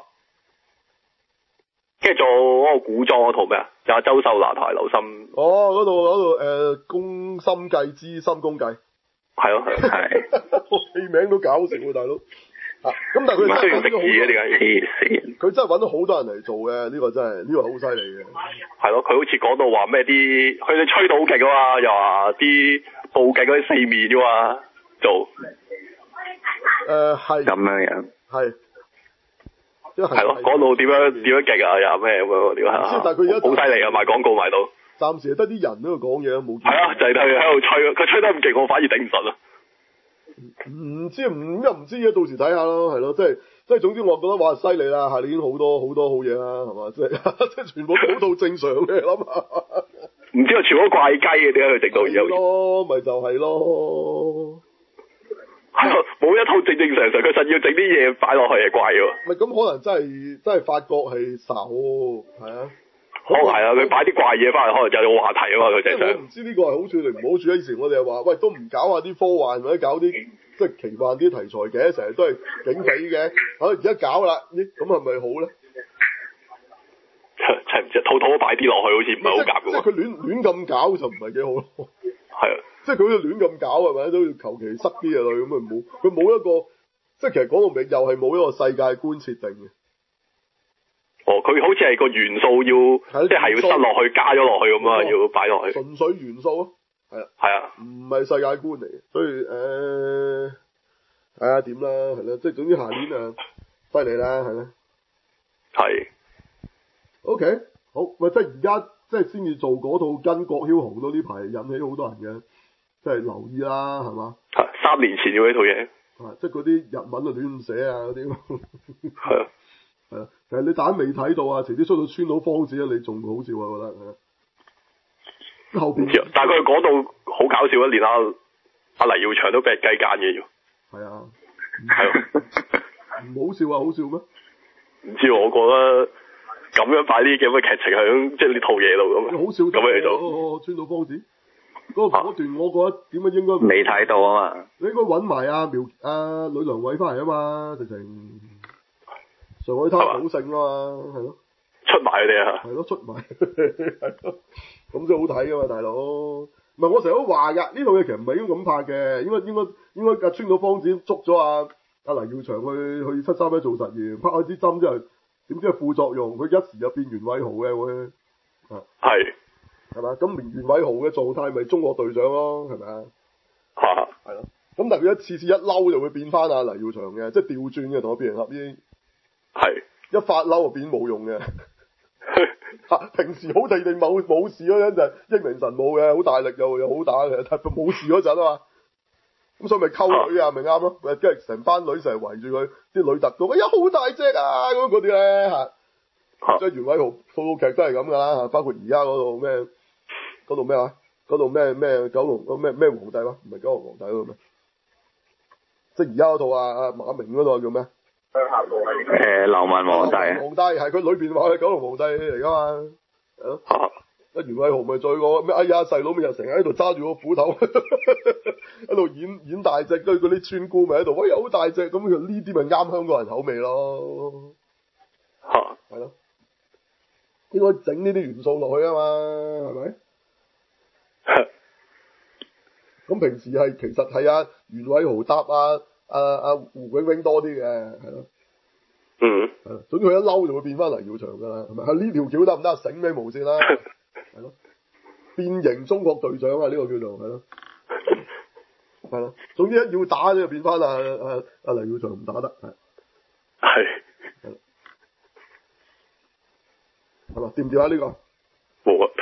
跟住做嗰個古裝嗰套咩啊？有阿周秀娜同埋劉心。 哦，嗰度嗰度誒《宮心計之心宮計》。 係咯係。 係。 戲名都搞笑喎，大佬。啊，咁但係佢真係揾咗好多， 黐線。 佢真係揾咗好多人嚟做嘅，呢個真係呢個好犀利嘅。 係咯，佢好似講到話咩啲，佢哋吹到好勁啊嘛，又話啲佈景嗰啲四面㗎嘛，做。 誒係。 咁樣樣。 係。 係咯，講到點樣點樣勁啊，又咩咁樣點啊？ 但係佢而家好犀利啊，賣廣告賣到。 暫時係得啲人喺度講嘢，冇。 係啊，就係佢喺度吹，佢吹得咁勁，我反而頂唔順啊。 唔知唔又唔知嘅，到時睇下咯，係咯，即係即係總之，我覺得話犀利啦，下年好多好多好嘢啦，係嘛，即係即係全部好到正常嘅，諗下。 唔知佢全部怪雞嘅，點解佢整到而家？ 咯，咪就係咯。 係咯，冇一套正正常常，佢實要整啲嘢擺落去係怪喎。 咪咁可能真係真係發覺係愁，係啊。 可能係啊，佢擺啲怪嘢翻嚟，可能就有話題啊嘛，佢就係。 我唔知呢個係好處定唔好處。以前我哋又話，喂，都唔搞下啲科幻或者搞啲即係奇幻啲題材嘅，成日都係警匪嘅。好，而家搞啦，咦，咁係咪好咧？ 係唔知，套套都擺啲落去，好似唔係好夾嘅喎。 即係佢亂亂咁搞就唔係幾好咯。係啊，即係佢好似亂咁搞係咪？都要求其塞啲嘢落去咁啊冇，佢冇一個即係其實講到尾又係冇一個世界觀設定嘅。 哦，佢好似係個元素要，即係要塞落去加咗落去咁啊，要擺落去。 純粹元素啊，係啊， 係啊， 唔係世界觀嚟嘅，所以誒睇下點啦，係啦，即係總之下年啊犀利啦，係啦。係。O K，好，喂，即係而家即係先至做嗰套跟郭曉紅到呢排引起好多人嘅，即係留意啦，係嘛？ 係三年前嘅呢套嘢。 係，即係嗰啲日文啊亂寫啊嗰啲。 係啊。 係啊，其實你打未睇到啊，遲啲出到川島芳子啊，你仲好笑啊，我覺得係啊。後邊， 但係佢講到好搞笑啊，連阿阿黎耀祥都俾人雞奸嘅要。 係啊。 係咯。 唔好笑啊，好笑咩？ 唔知我覺得咁樣擺啲咁嘅劇情喺即係呢套嘢度咁。 好笑。 咁樣嚟做。 哦，川島芳子。嗰、那個、段我覺得點解應該未睇到啊嘛。 你應該揾埋阿苗阿呂良偉翻嚟啊嘛，直情。上海灘好勝啊嘛，係咯， 出埋佢哋啊， 係咯，出埋，係咯，咁先好睇噶嘛，大佬。唔係我成日都話噶，呢套嘢其實唔係應該咁拍嘅，應該應該應該阿川島芳子捉咗阿阿黎耀祥去去七三一做實驗，拍開支針之後，點知係副作用，佢一時就變袁偉豪嘅會，啊，係，係嘛？咁袁偉豪嘅狀態咪中國隊長咯，係咪啊？嚇，係咯。咁但係佢一次次一嬲就會變翻阿黎耀祥嘅，即係調轉嘅同我變形俠醫。係一發嬲就變冇用嘅，平時好地地冇冇事嗰陣就英明神武嘅，好大力又又好打嘅，但係冇事嗰陣啊嘛，咁所以咪溝女啊，咪啱咯，跟住成班女成日圍住佢，啲女特工，哎呀好大隻啊咁嗰啲咧嚇，即係袁偉豪套套劇都係咁噶啦嚇，包括而家嗰度咩嗰度咩話，嗰度咩咩九龍咩咩皇帝話，唔係九龍皇帝嗰度咩，即係而家嗰套啊啊馬明嗰度叫咩？ 誒，流氓皇帝啊！ 皇帝係佢裏邊話係九龍皇帝嚟噶嘛？係咯。啊！阿袁偉豪咪再個咩？哎呀，細佬咪又成日喺度揸住個斧頭，喺度演演大隻，跟住嗰啲村姑咪喺度，喂，好大隻，咁佢呢啲咪啱香港人口味咯。嚇！係咯。應該整呢啲元素落去啊嘛，係咪？咁平時係其實係阿袁偉豪搭啊。阿阿胡永永多啲嘅，係咯，嗯，係咯，總之佢一嬲就會變翻黎耀祥噶啦，係咪？係呢條橋得唔得？醒咩無線啦，係咯，變形中國隊長啊，呢、這個叫做係咯，係咯，總之一要打就變翻阿阿阿黎耀祥唔打得，係，係，係，係嘛？掂唔掂啊？呢個冇啊，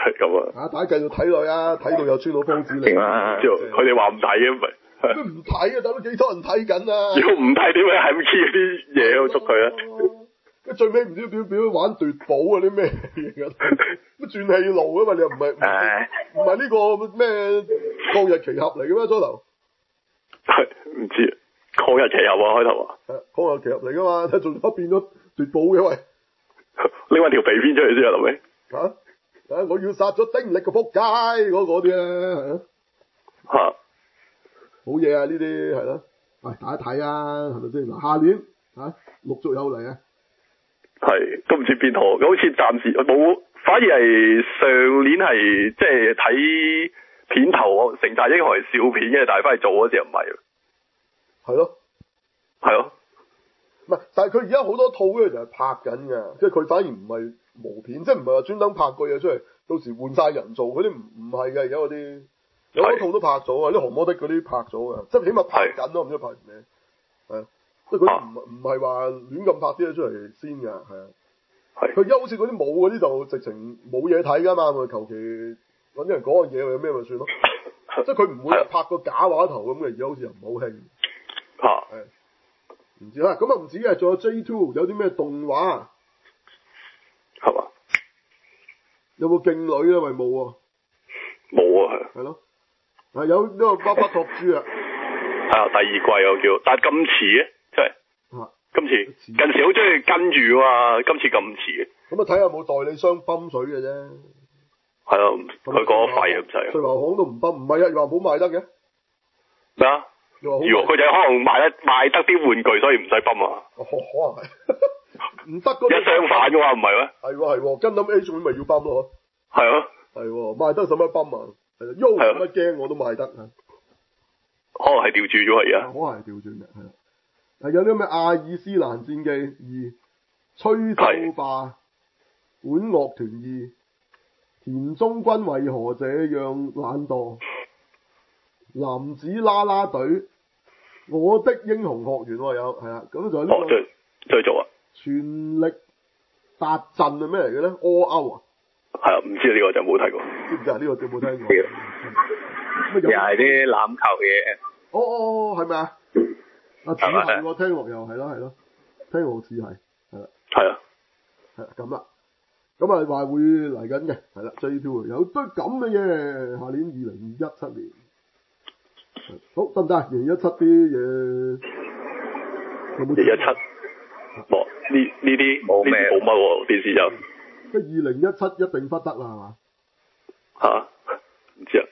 係咁啊。 啊，大家繼續睇落啊，睇到有穿到方子嚟。 點啊？ 之後佢哋話唔睇嘅咪。 都唔睇啊！等到幾多人睇緊啊！ 如果唔睇點解係咁 key 嗰啲嘢喺度捉佢啊？ 佢最尾唔知表表玩奪寶啊啲咩嘢㗎？乜轉氣路啊嘛？你又唔係唔係呢個咩抗日奇俠嚟嘅咩？初頭係唔知抗日奇俠啊開頭啊。 係抗日奇俠嚟㗎嘛？睇仲變咗奪寶嘅喂。 拎翻條皮鞭出嚟先啊，係咪？ 嚇！啊！我要殺咗丁力個仆街嗰嗰啲啊！ 嚇！ 好嘢啊！呢啲係咯，喂，大家睇啊，係咪先？嗱，下年嚇陸續有嚟啊， 係都唔知邊套，好似暫時冇，反而係上年係即係睇片頭成寨英雄係笑片嘅，但係翻嚟做嗰時又唔係， 係咯， 係咯， 唔係，但係佢而家好多套咧就係拍緊嘅，即係佢反而唔係無片，即係唔係話專登拍個嘢出嚟，到時換晒人做嗰啲唔唔係嘅，而家嗰啲。有好多套都拍咗啊！啲降魔的嗰啲拍咗嘅，即係起碼拍緊咯，唔知拍咩？係啊，即係佢唔唔係話亂咁拍啲嘢出嚟先㗎，係啊。係。佢而家好似嗰啲冇嗰啲就直情冇嘢睇㗎嘛，咪求其揾啲人講嘅嘢有咩咪算咯。即係佢唔會拍個假話頭咁嘅，而家好似又唔好興。嚇。係。唔知啦，咁啊唔止嘅，仲有 J two 有啲咩動畫？ 係嘛？ 有冇勁女啊？咪冇喎。 冇啊，係。 係咯。啊有呢個巴巴托豬啊， 係啊第二季我叫，但係咁遲嘅，真係， 啊今次近時好中意跟住啊嘛，今次咁遲嘅， 咁啊睇下有冇代理商泵水嘅啫， 係啊，佢講廢咁滯， 瑞華行都唔泵，唔係啊，瑞華寶賣得嘅， 咩啊？如果佢就可能賣得賣得啲玩具，所以唔使泵啊， 哦可能係，唔得嗰啲， 一相反嘅話唔係咩？ 係喎係喎，跟諗 A 總咪要泵咯， 係啊， 係喎，賣得使乜泵啊？係啊，喐乜驚我都賣得啊！ 可能係調轉咗而家， 可能係調轉嘅，係啦。係有啲咩阿爾斯蘭戰記二、吹奏霸、管樂團二、田中君為何這樣懶惰、男子啦啦隊、我的英雄學院喎有係啦，咁就呢個再再做啊！ 全力達陣係咩嚟嘅咧？柯歐啊！ 係啊，唔知呢個就冇睇過。 知唔知啊？呢個有冇聽過？ 又係啲籃球嘢。 哦哦哦，係咪啊？啊，似係喎，聽落又係咯，係咯，聽落似係，係啦。係啊。係咁啦，咁啊話會嚟緊嘅，係啦 ，J two 有堆咁嘅嘢，下年二零一七年。好得唔得？二零一七啲嘢有冇？ 二零一七，冇呢呢啲冇咩冇乜喎，電視就。 即係二零一七一定不得啦，係嘛？ 吓？唔知啊。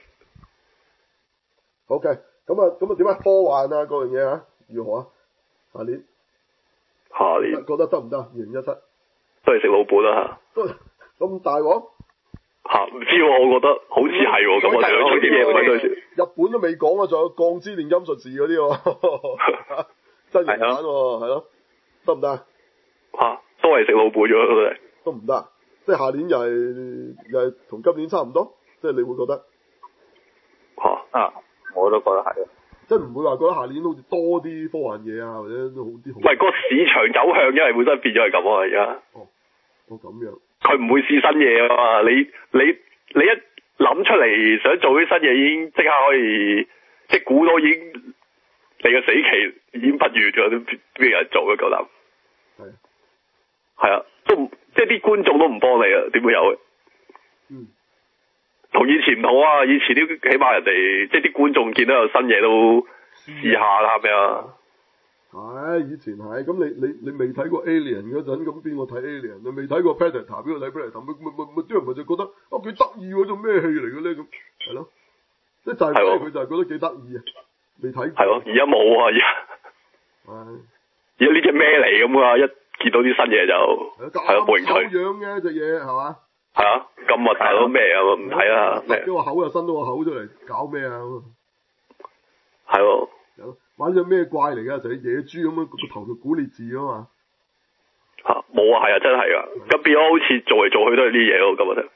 OK，咁啊，咁啊點啊？科幻啊，嗰樣嘢啊，如何啊？下年？ 下年？ 覺得得唔得？二零一七？ 都係食老本啦吓。 咁大鑊？ 吓，唔知喎，我覺得好似係喎，咁我哋做啲嘢嗰啲日本都未講啊，仲有鋼之煉金術士嗰啲喎，真人版喎，係咯，得唔得？ 吓，都係食老本咗都係。 都唔得，即係下年又係又係同今年差唔多，即係你會覺得吓啊，我都覺得係啊， 即係唔會話覺得下年好似多啲科幻嘢啊，或者都好啲好。 唔係個市場走向，因為本身變咗係咁啊，而家。 哦，哦咁樣。 佢唔會試新嘢啊嘛，你你你一諗出嚟想做啲新嘢，已經即刻可以，即係估到已經你個死期已經不遠咗，都邊有人做嘅夠膽？係。係啊，都唔即係啲觀眾都唔幫你啊，點會有？嗯。同以前唔好啊，以前啲起碼人哋即係啲觀眾見到有新嘢都試下啦，係咪啊？ 係，以前係，咁你你你未睇過 Alien 嗰陣，咁邊個睇 Alien？你未睇過 Predator，邊個睇 Predator？咪咪咪咪啲人咪就覺得啊幾得意喎，做咩戲嚟嘅咧？咁係咯，即係就係佢就係覺得幾得意啊！未睇。係咯， 而家冇啊，而家。係。而家呢隻咩嚟咁啊？一見到啲新嘢就係咯，冇興趣。咁樣嘅隻嘢係嘛？ 係啊，咁核突到咩啊？唔睇啊！ 咩？個口又伸到個口出嚟，搞咩啊？ 係喎。 玩隻咩怪嚟㗎？就係野豬咁樣個頭就古列字啊嘛。 吓冇啊，係啊，真係噶。咁變咗好似做嚟做去都係呢啲嘢咯，咁啊。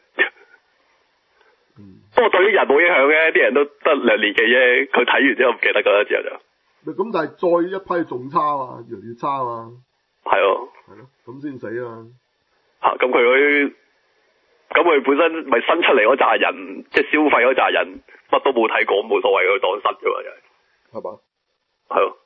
不過對於人冇影響嘅，啲人都得兩年幾啫。佢睇完之後唔記得噶啦，之後就。咁但係再一批仲差啊，越嚟越差啊。 係咯。 係咯，咁先死啊。 吓咁佢嗰啲咁佢本身咪新出嚟嗰扎人，即係消費嗰扎人，乜都冇睇過，冇所謂，佢當新㗎嘛，就係。係嘛？係咯。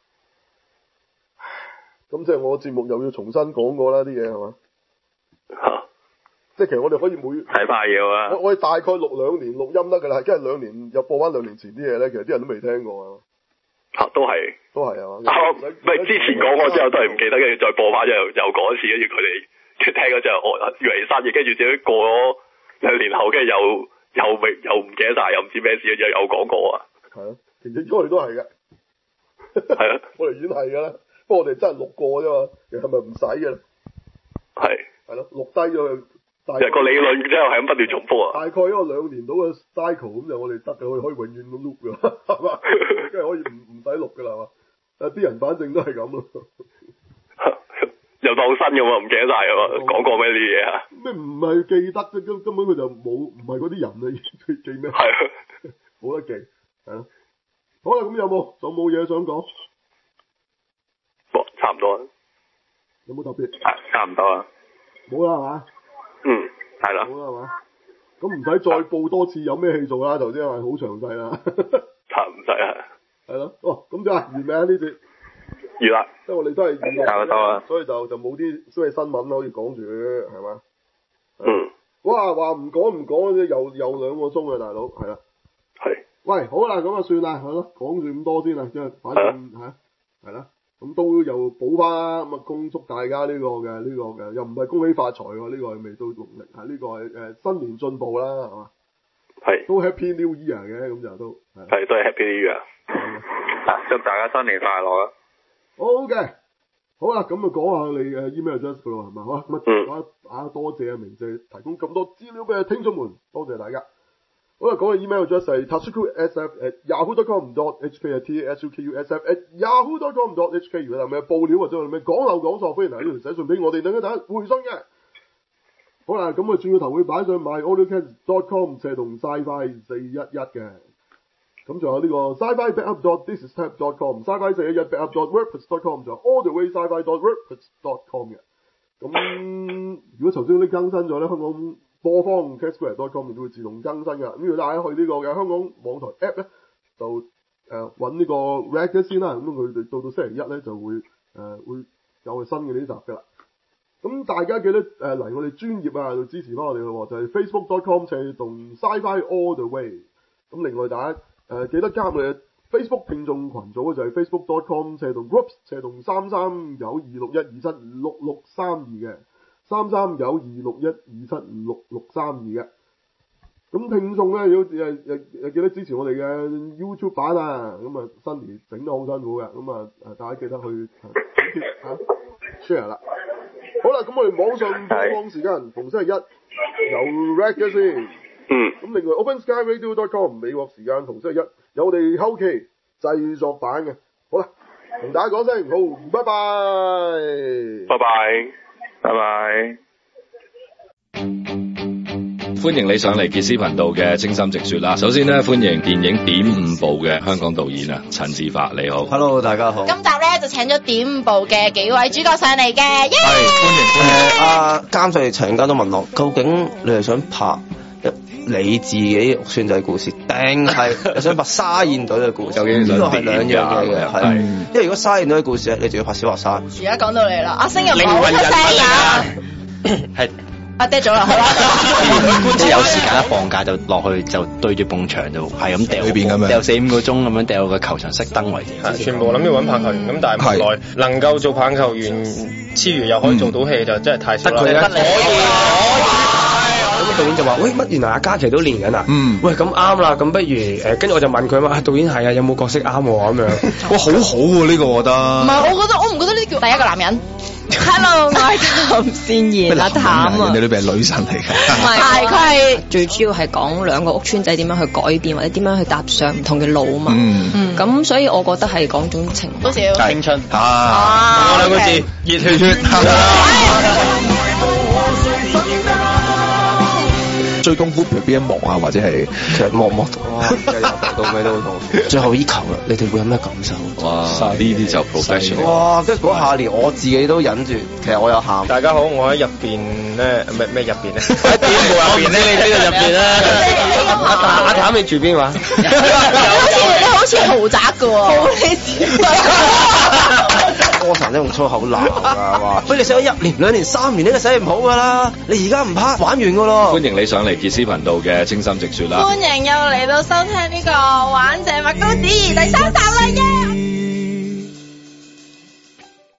咁即係我節目又要重新講過啦啲嘢係嘛？ 嚇！ 即係其實我哋可以每睇翻嘢啊！ 我我哋大概錄兩年錄音得㗎啦，跟住兩年又播翻兩年前啲嘢咧，其實啲人都未聽過啊。 嚇！都係。都係啊嘛。 唔係之前講過之後都係唔記得，跟住再播翻之後又講一次，跟住佢哋即係聽咗之後，我以為生意，跟住自己過咗兩年後，跟住又又未又唔記得晒，又唔知咩事，又有講過啊。係啊，其實我哋都係嘅。係啊，我哋已經係㗎啦。不過我哋真係錄過啫嘛，其實係咪唔使嘅？係係咯，錄低咗佢。其實個理論之後係咁不斷重複啊。大概一個兩年到嘅 cycle 咁就我哋得嘅，我哋可以永遠都 loop 㗎，係嘛？跟住可以唔唔使錄㗎啦，係嘛？誒啲人反正都係咁咯。又當新㗎喎，唔記得晒㗎喎，講過咩啲嘢啊？咩唔係記得啫？根根本佢就冇，唔係嗰啲人啊，記記咩？係啊，冇得記，係咯。好啦，咁有冇仲冇嘢想講？差唔多啦。有冇特別？差差唔多啦。冇啦係嘛？嗯，係啦。好啦係嘛？咁唔使再報多次有咩戲做啦，頭先係好詳細啦。差唔使啊。係咯，哦，咁就完未啊？呢節完啦。即係我哋都係娛樂。差唔多啦。所以就就冇啲所謂新聞可以講住嘅，係嘛？嗯。哇！話唔講唔講又又兩個鐘啊，大佬，係啦。係。喂，好啦，咁啊算啦，係咯，講住咁多先啦，即係反正嚇，係啦。咁都又補翻咁啊！恭祝大家呢個嘅呢個嘅，又唔係恭喜發財喎，呢個係未到農曆嚇，呢個係誒新年進步啦，係嘛？係。都 Happy New Year 嘅，咁就都係。係都係 Happy New Year。祝大家新年快樂啊！好嘅，好啦，咁啊講下你誒 email address 㗎咯，係嘛？好啦，咁啊講啊多謝啊明姐提供咁多資料俾聽眾們，多謝大家。好啦，講嘅 email address 係 tasukusf at yahoo dot com dot h k 啊 t a s u k u s f at yahoo dot com dot h k 如果有咩報料或者有咩講漏講錯，歡迎嚟呢條寫信俾我哋，等一等回信嘅。好啦，咁啊轉個頭會擺上 myaudiocast dot com 斜同 sci-fi 四一一嘅。咁仲有呢個 sci-fi backup dot this is tab dot com sci-fi 四一一 backup dot wordpress dot com 仲有 all the way sci-fi dot wordpress dot com 嘅。咁如果頭先嗰啲更新咗咧，香港播放 castware dot com 亦都會自動更新㗎。咁如果大家去呢個嘅香港網台 app 咧，就誒揾呢個 reg 先啦。咁佢哋到到星期一咧就會誒、呃、會有新嘅呢集㗎啦。咁大家記得誒嚟、呃、我哋專頁啊，就支持翻我哋咯，就係、是、facebook dot com 斜同 sci-fi all the way。咁另外大家誒、呃、記得加入我哋 Facebook 聽眾群組就係 facebook dot com 斜同 groups 斜同三三九二六一二七六六三二嘅。三三九二六一二七六六三二嘅，咁聽眾咧要誒誒誒記得支持我哋嘅 YouTube 版啊，咁啊 Sunny 整得好辛苦嘅，咁啊誒大家記得去嚇、啊、share 啦。好啦，咁我哋網上播放時間逢星期一有 reg 嘅先，嗯，咁另外 open sky radio dot com 美國時間逢星期一有我哋後期製作版嘅。好啦，同大家講聲好，拜拜，拜拜。拜拜！ 歡迎你上嚟傑斯頻道嘅精心直說啦。首先咧，歡迎電影點五部嘅香港導演啊，陳志發，你好。Hello， 大家好。今集咧就請咗點五部嘅幾位主角上嚟嘅，係、yeah! 歡迎歡迎。阿監製陳家都問我，究竟你係想拍你自己屋邨仔故事，定係想拍沙燕隊嘅故事？呢個係兩樣嘢嘅，係。因為如果沙燕隊嘅故事咧，你就要拍小學生。而家講到你啦，阿星又冇出聲㗎。係。阿爹咗啦，係嘛？即係有時間一放假就落去就對住埲牆就係咁掉，掉四五個鐘咁樣掉個球場熄燈為止。全部諗住揾棒球員，咁但係無奈能夠做棒球員之餘又可以做到戲就真係太少啦。得佢可以。咁導演就話：喂，乜原來阿嘉琪都練緊啊？嗯。喂，咁啱啦，咁不如誒，跟住我就問佢嘛，啊導演係啊，有冇角色啱喎咁樣？哇，好好喎呢個，我覺得。唔係，我覺得我唔覺得呢叫第一個男人。Hello， 我係譚善言阿譚啊。你呢邊係女神嚟㗎。唔係，佢係最主要係講兩個屋邨仔點樣去改變或者點樣去踏上唔同嘅路啊嘛。嗯。咁所以我覺得係講種情，多少青春啊！兩個字，熱血血。追功夫譬如邊一幕啊，或者係其實幕幕到啊，由頭到尾都好。最後依球啦，你哋會有咩感受？ 哇！呢啲就 professional。 哇！跟住嗰下連我自己都忍住，其實我有喊。 大家好，我喺入邊咧，咩咩入邊咧？喺點部入邊咧？你呢個入邊咧？阿阿譚你住邊話？ 你好似豪宅㗎喎。 歌神都用粗口鬧啊！話俾你上咗一年、兩年、三年，呢個洗唔好㗎啦！你而家唔拍，玩完㗎咯。 歡迎你上嚟傑斯頻道嘅清心直說啦！ 歡迎又嚟到收聽呢個玩謝麥高子怡第三集啦耶！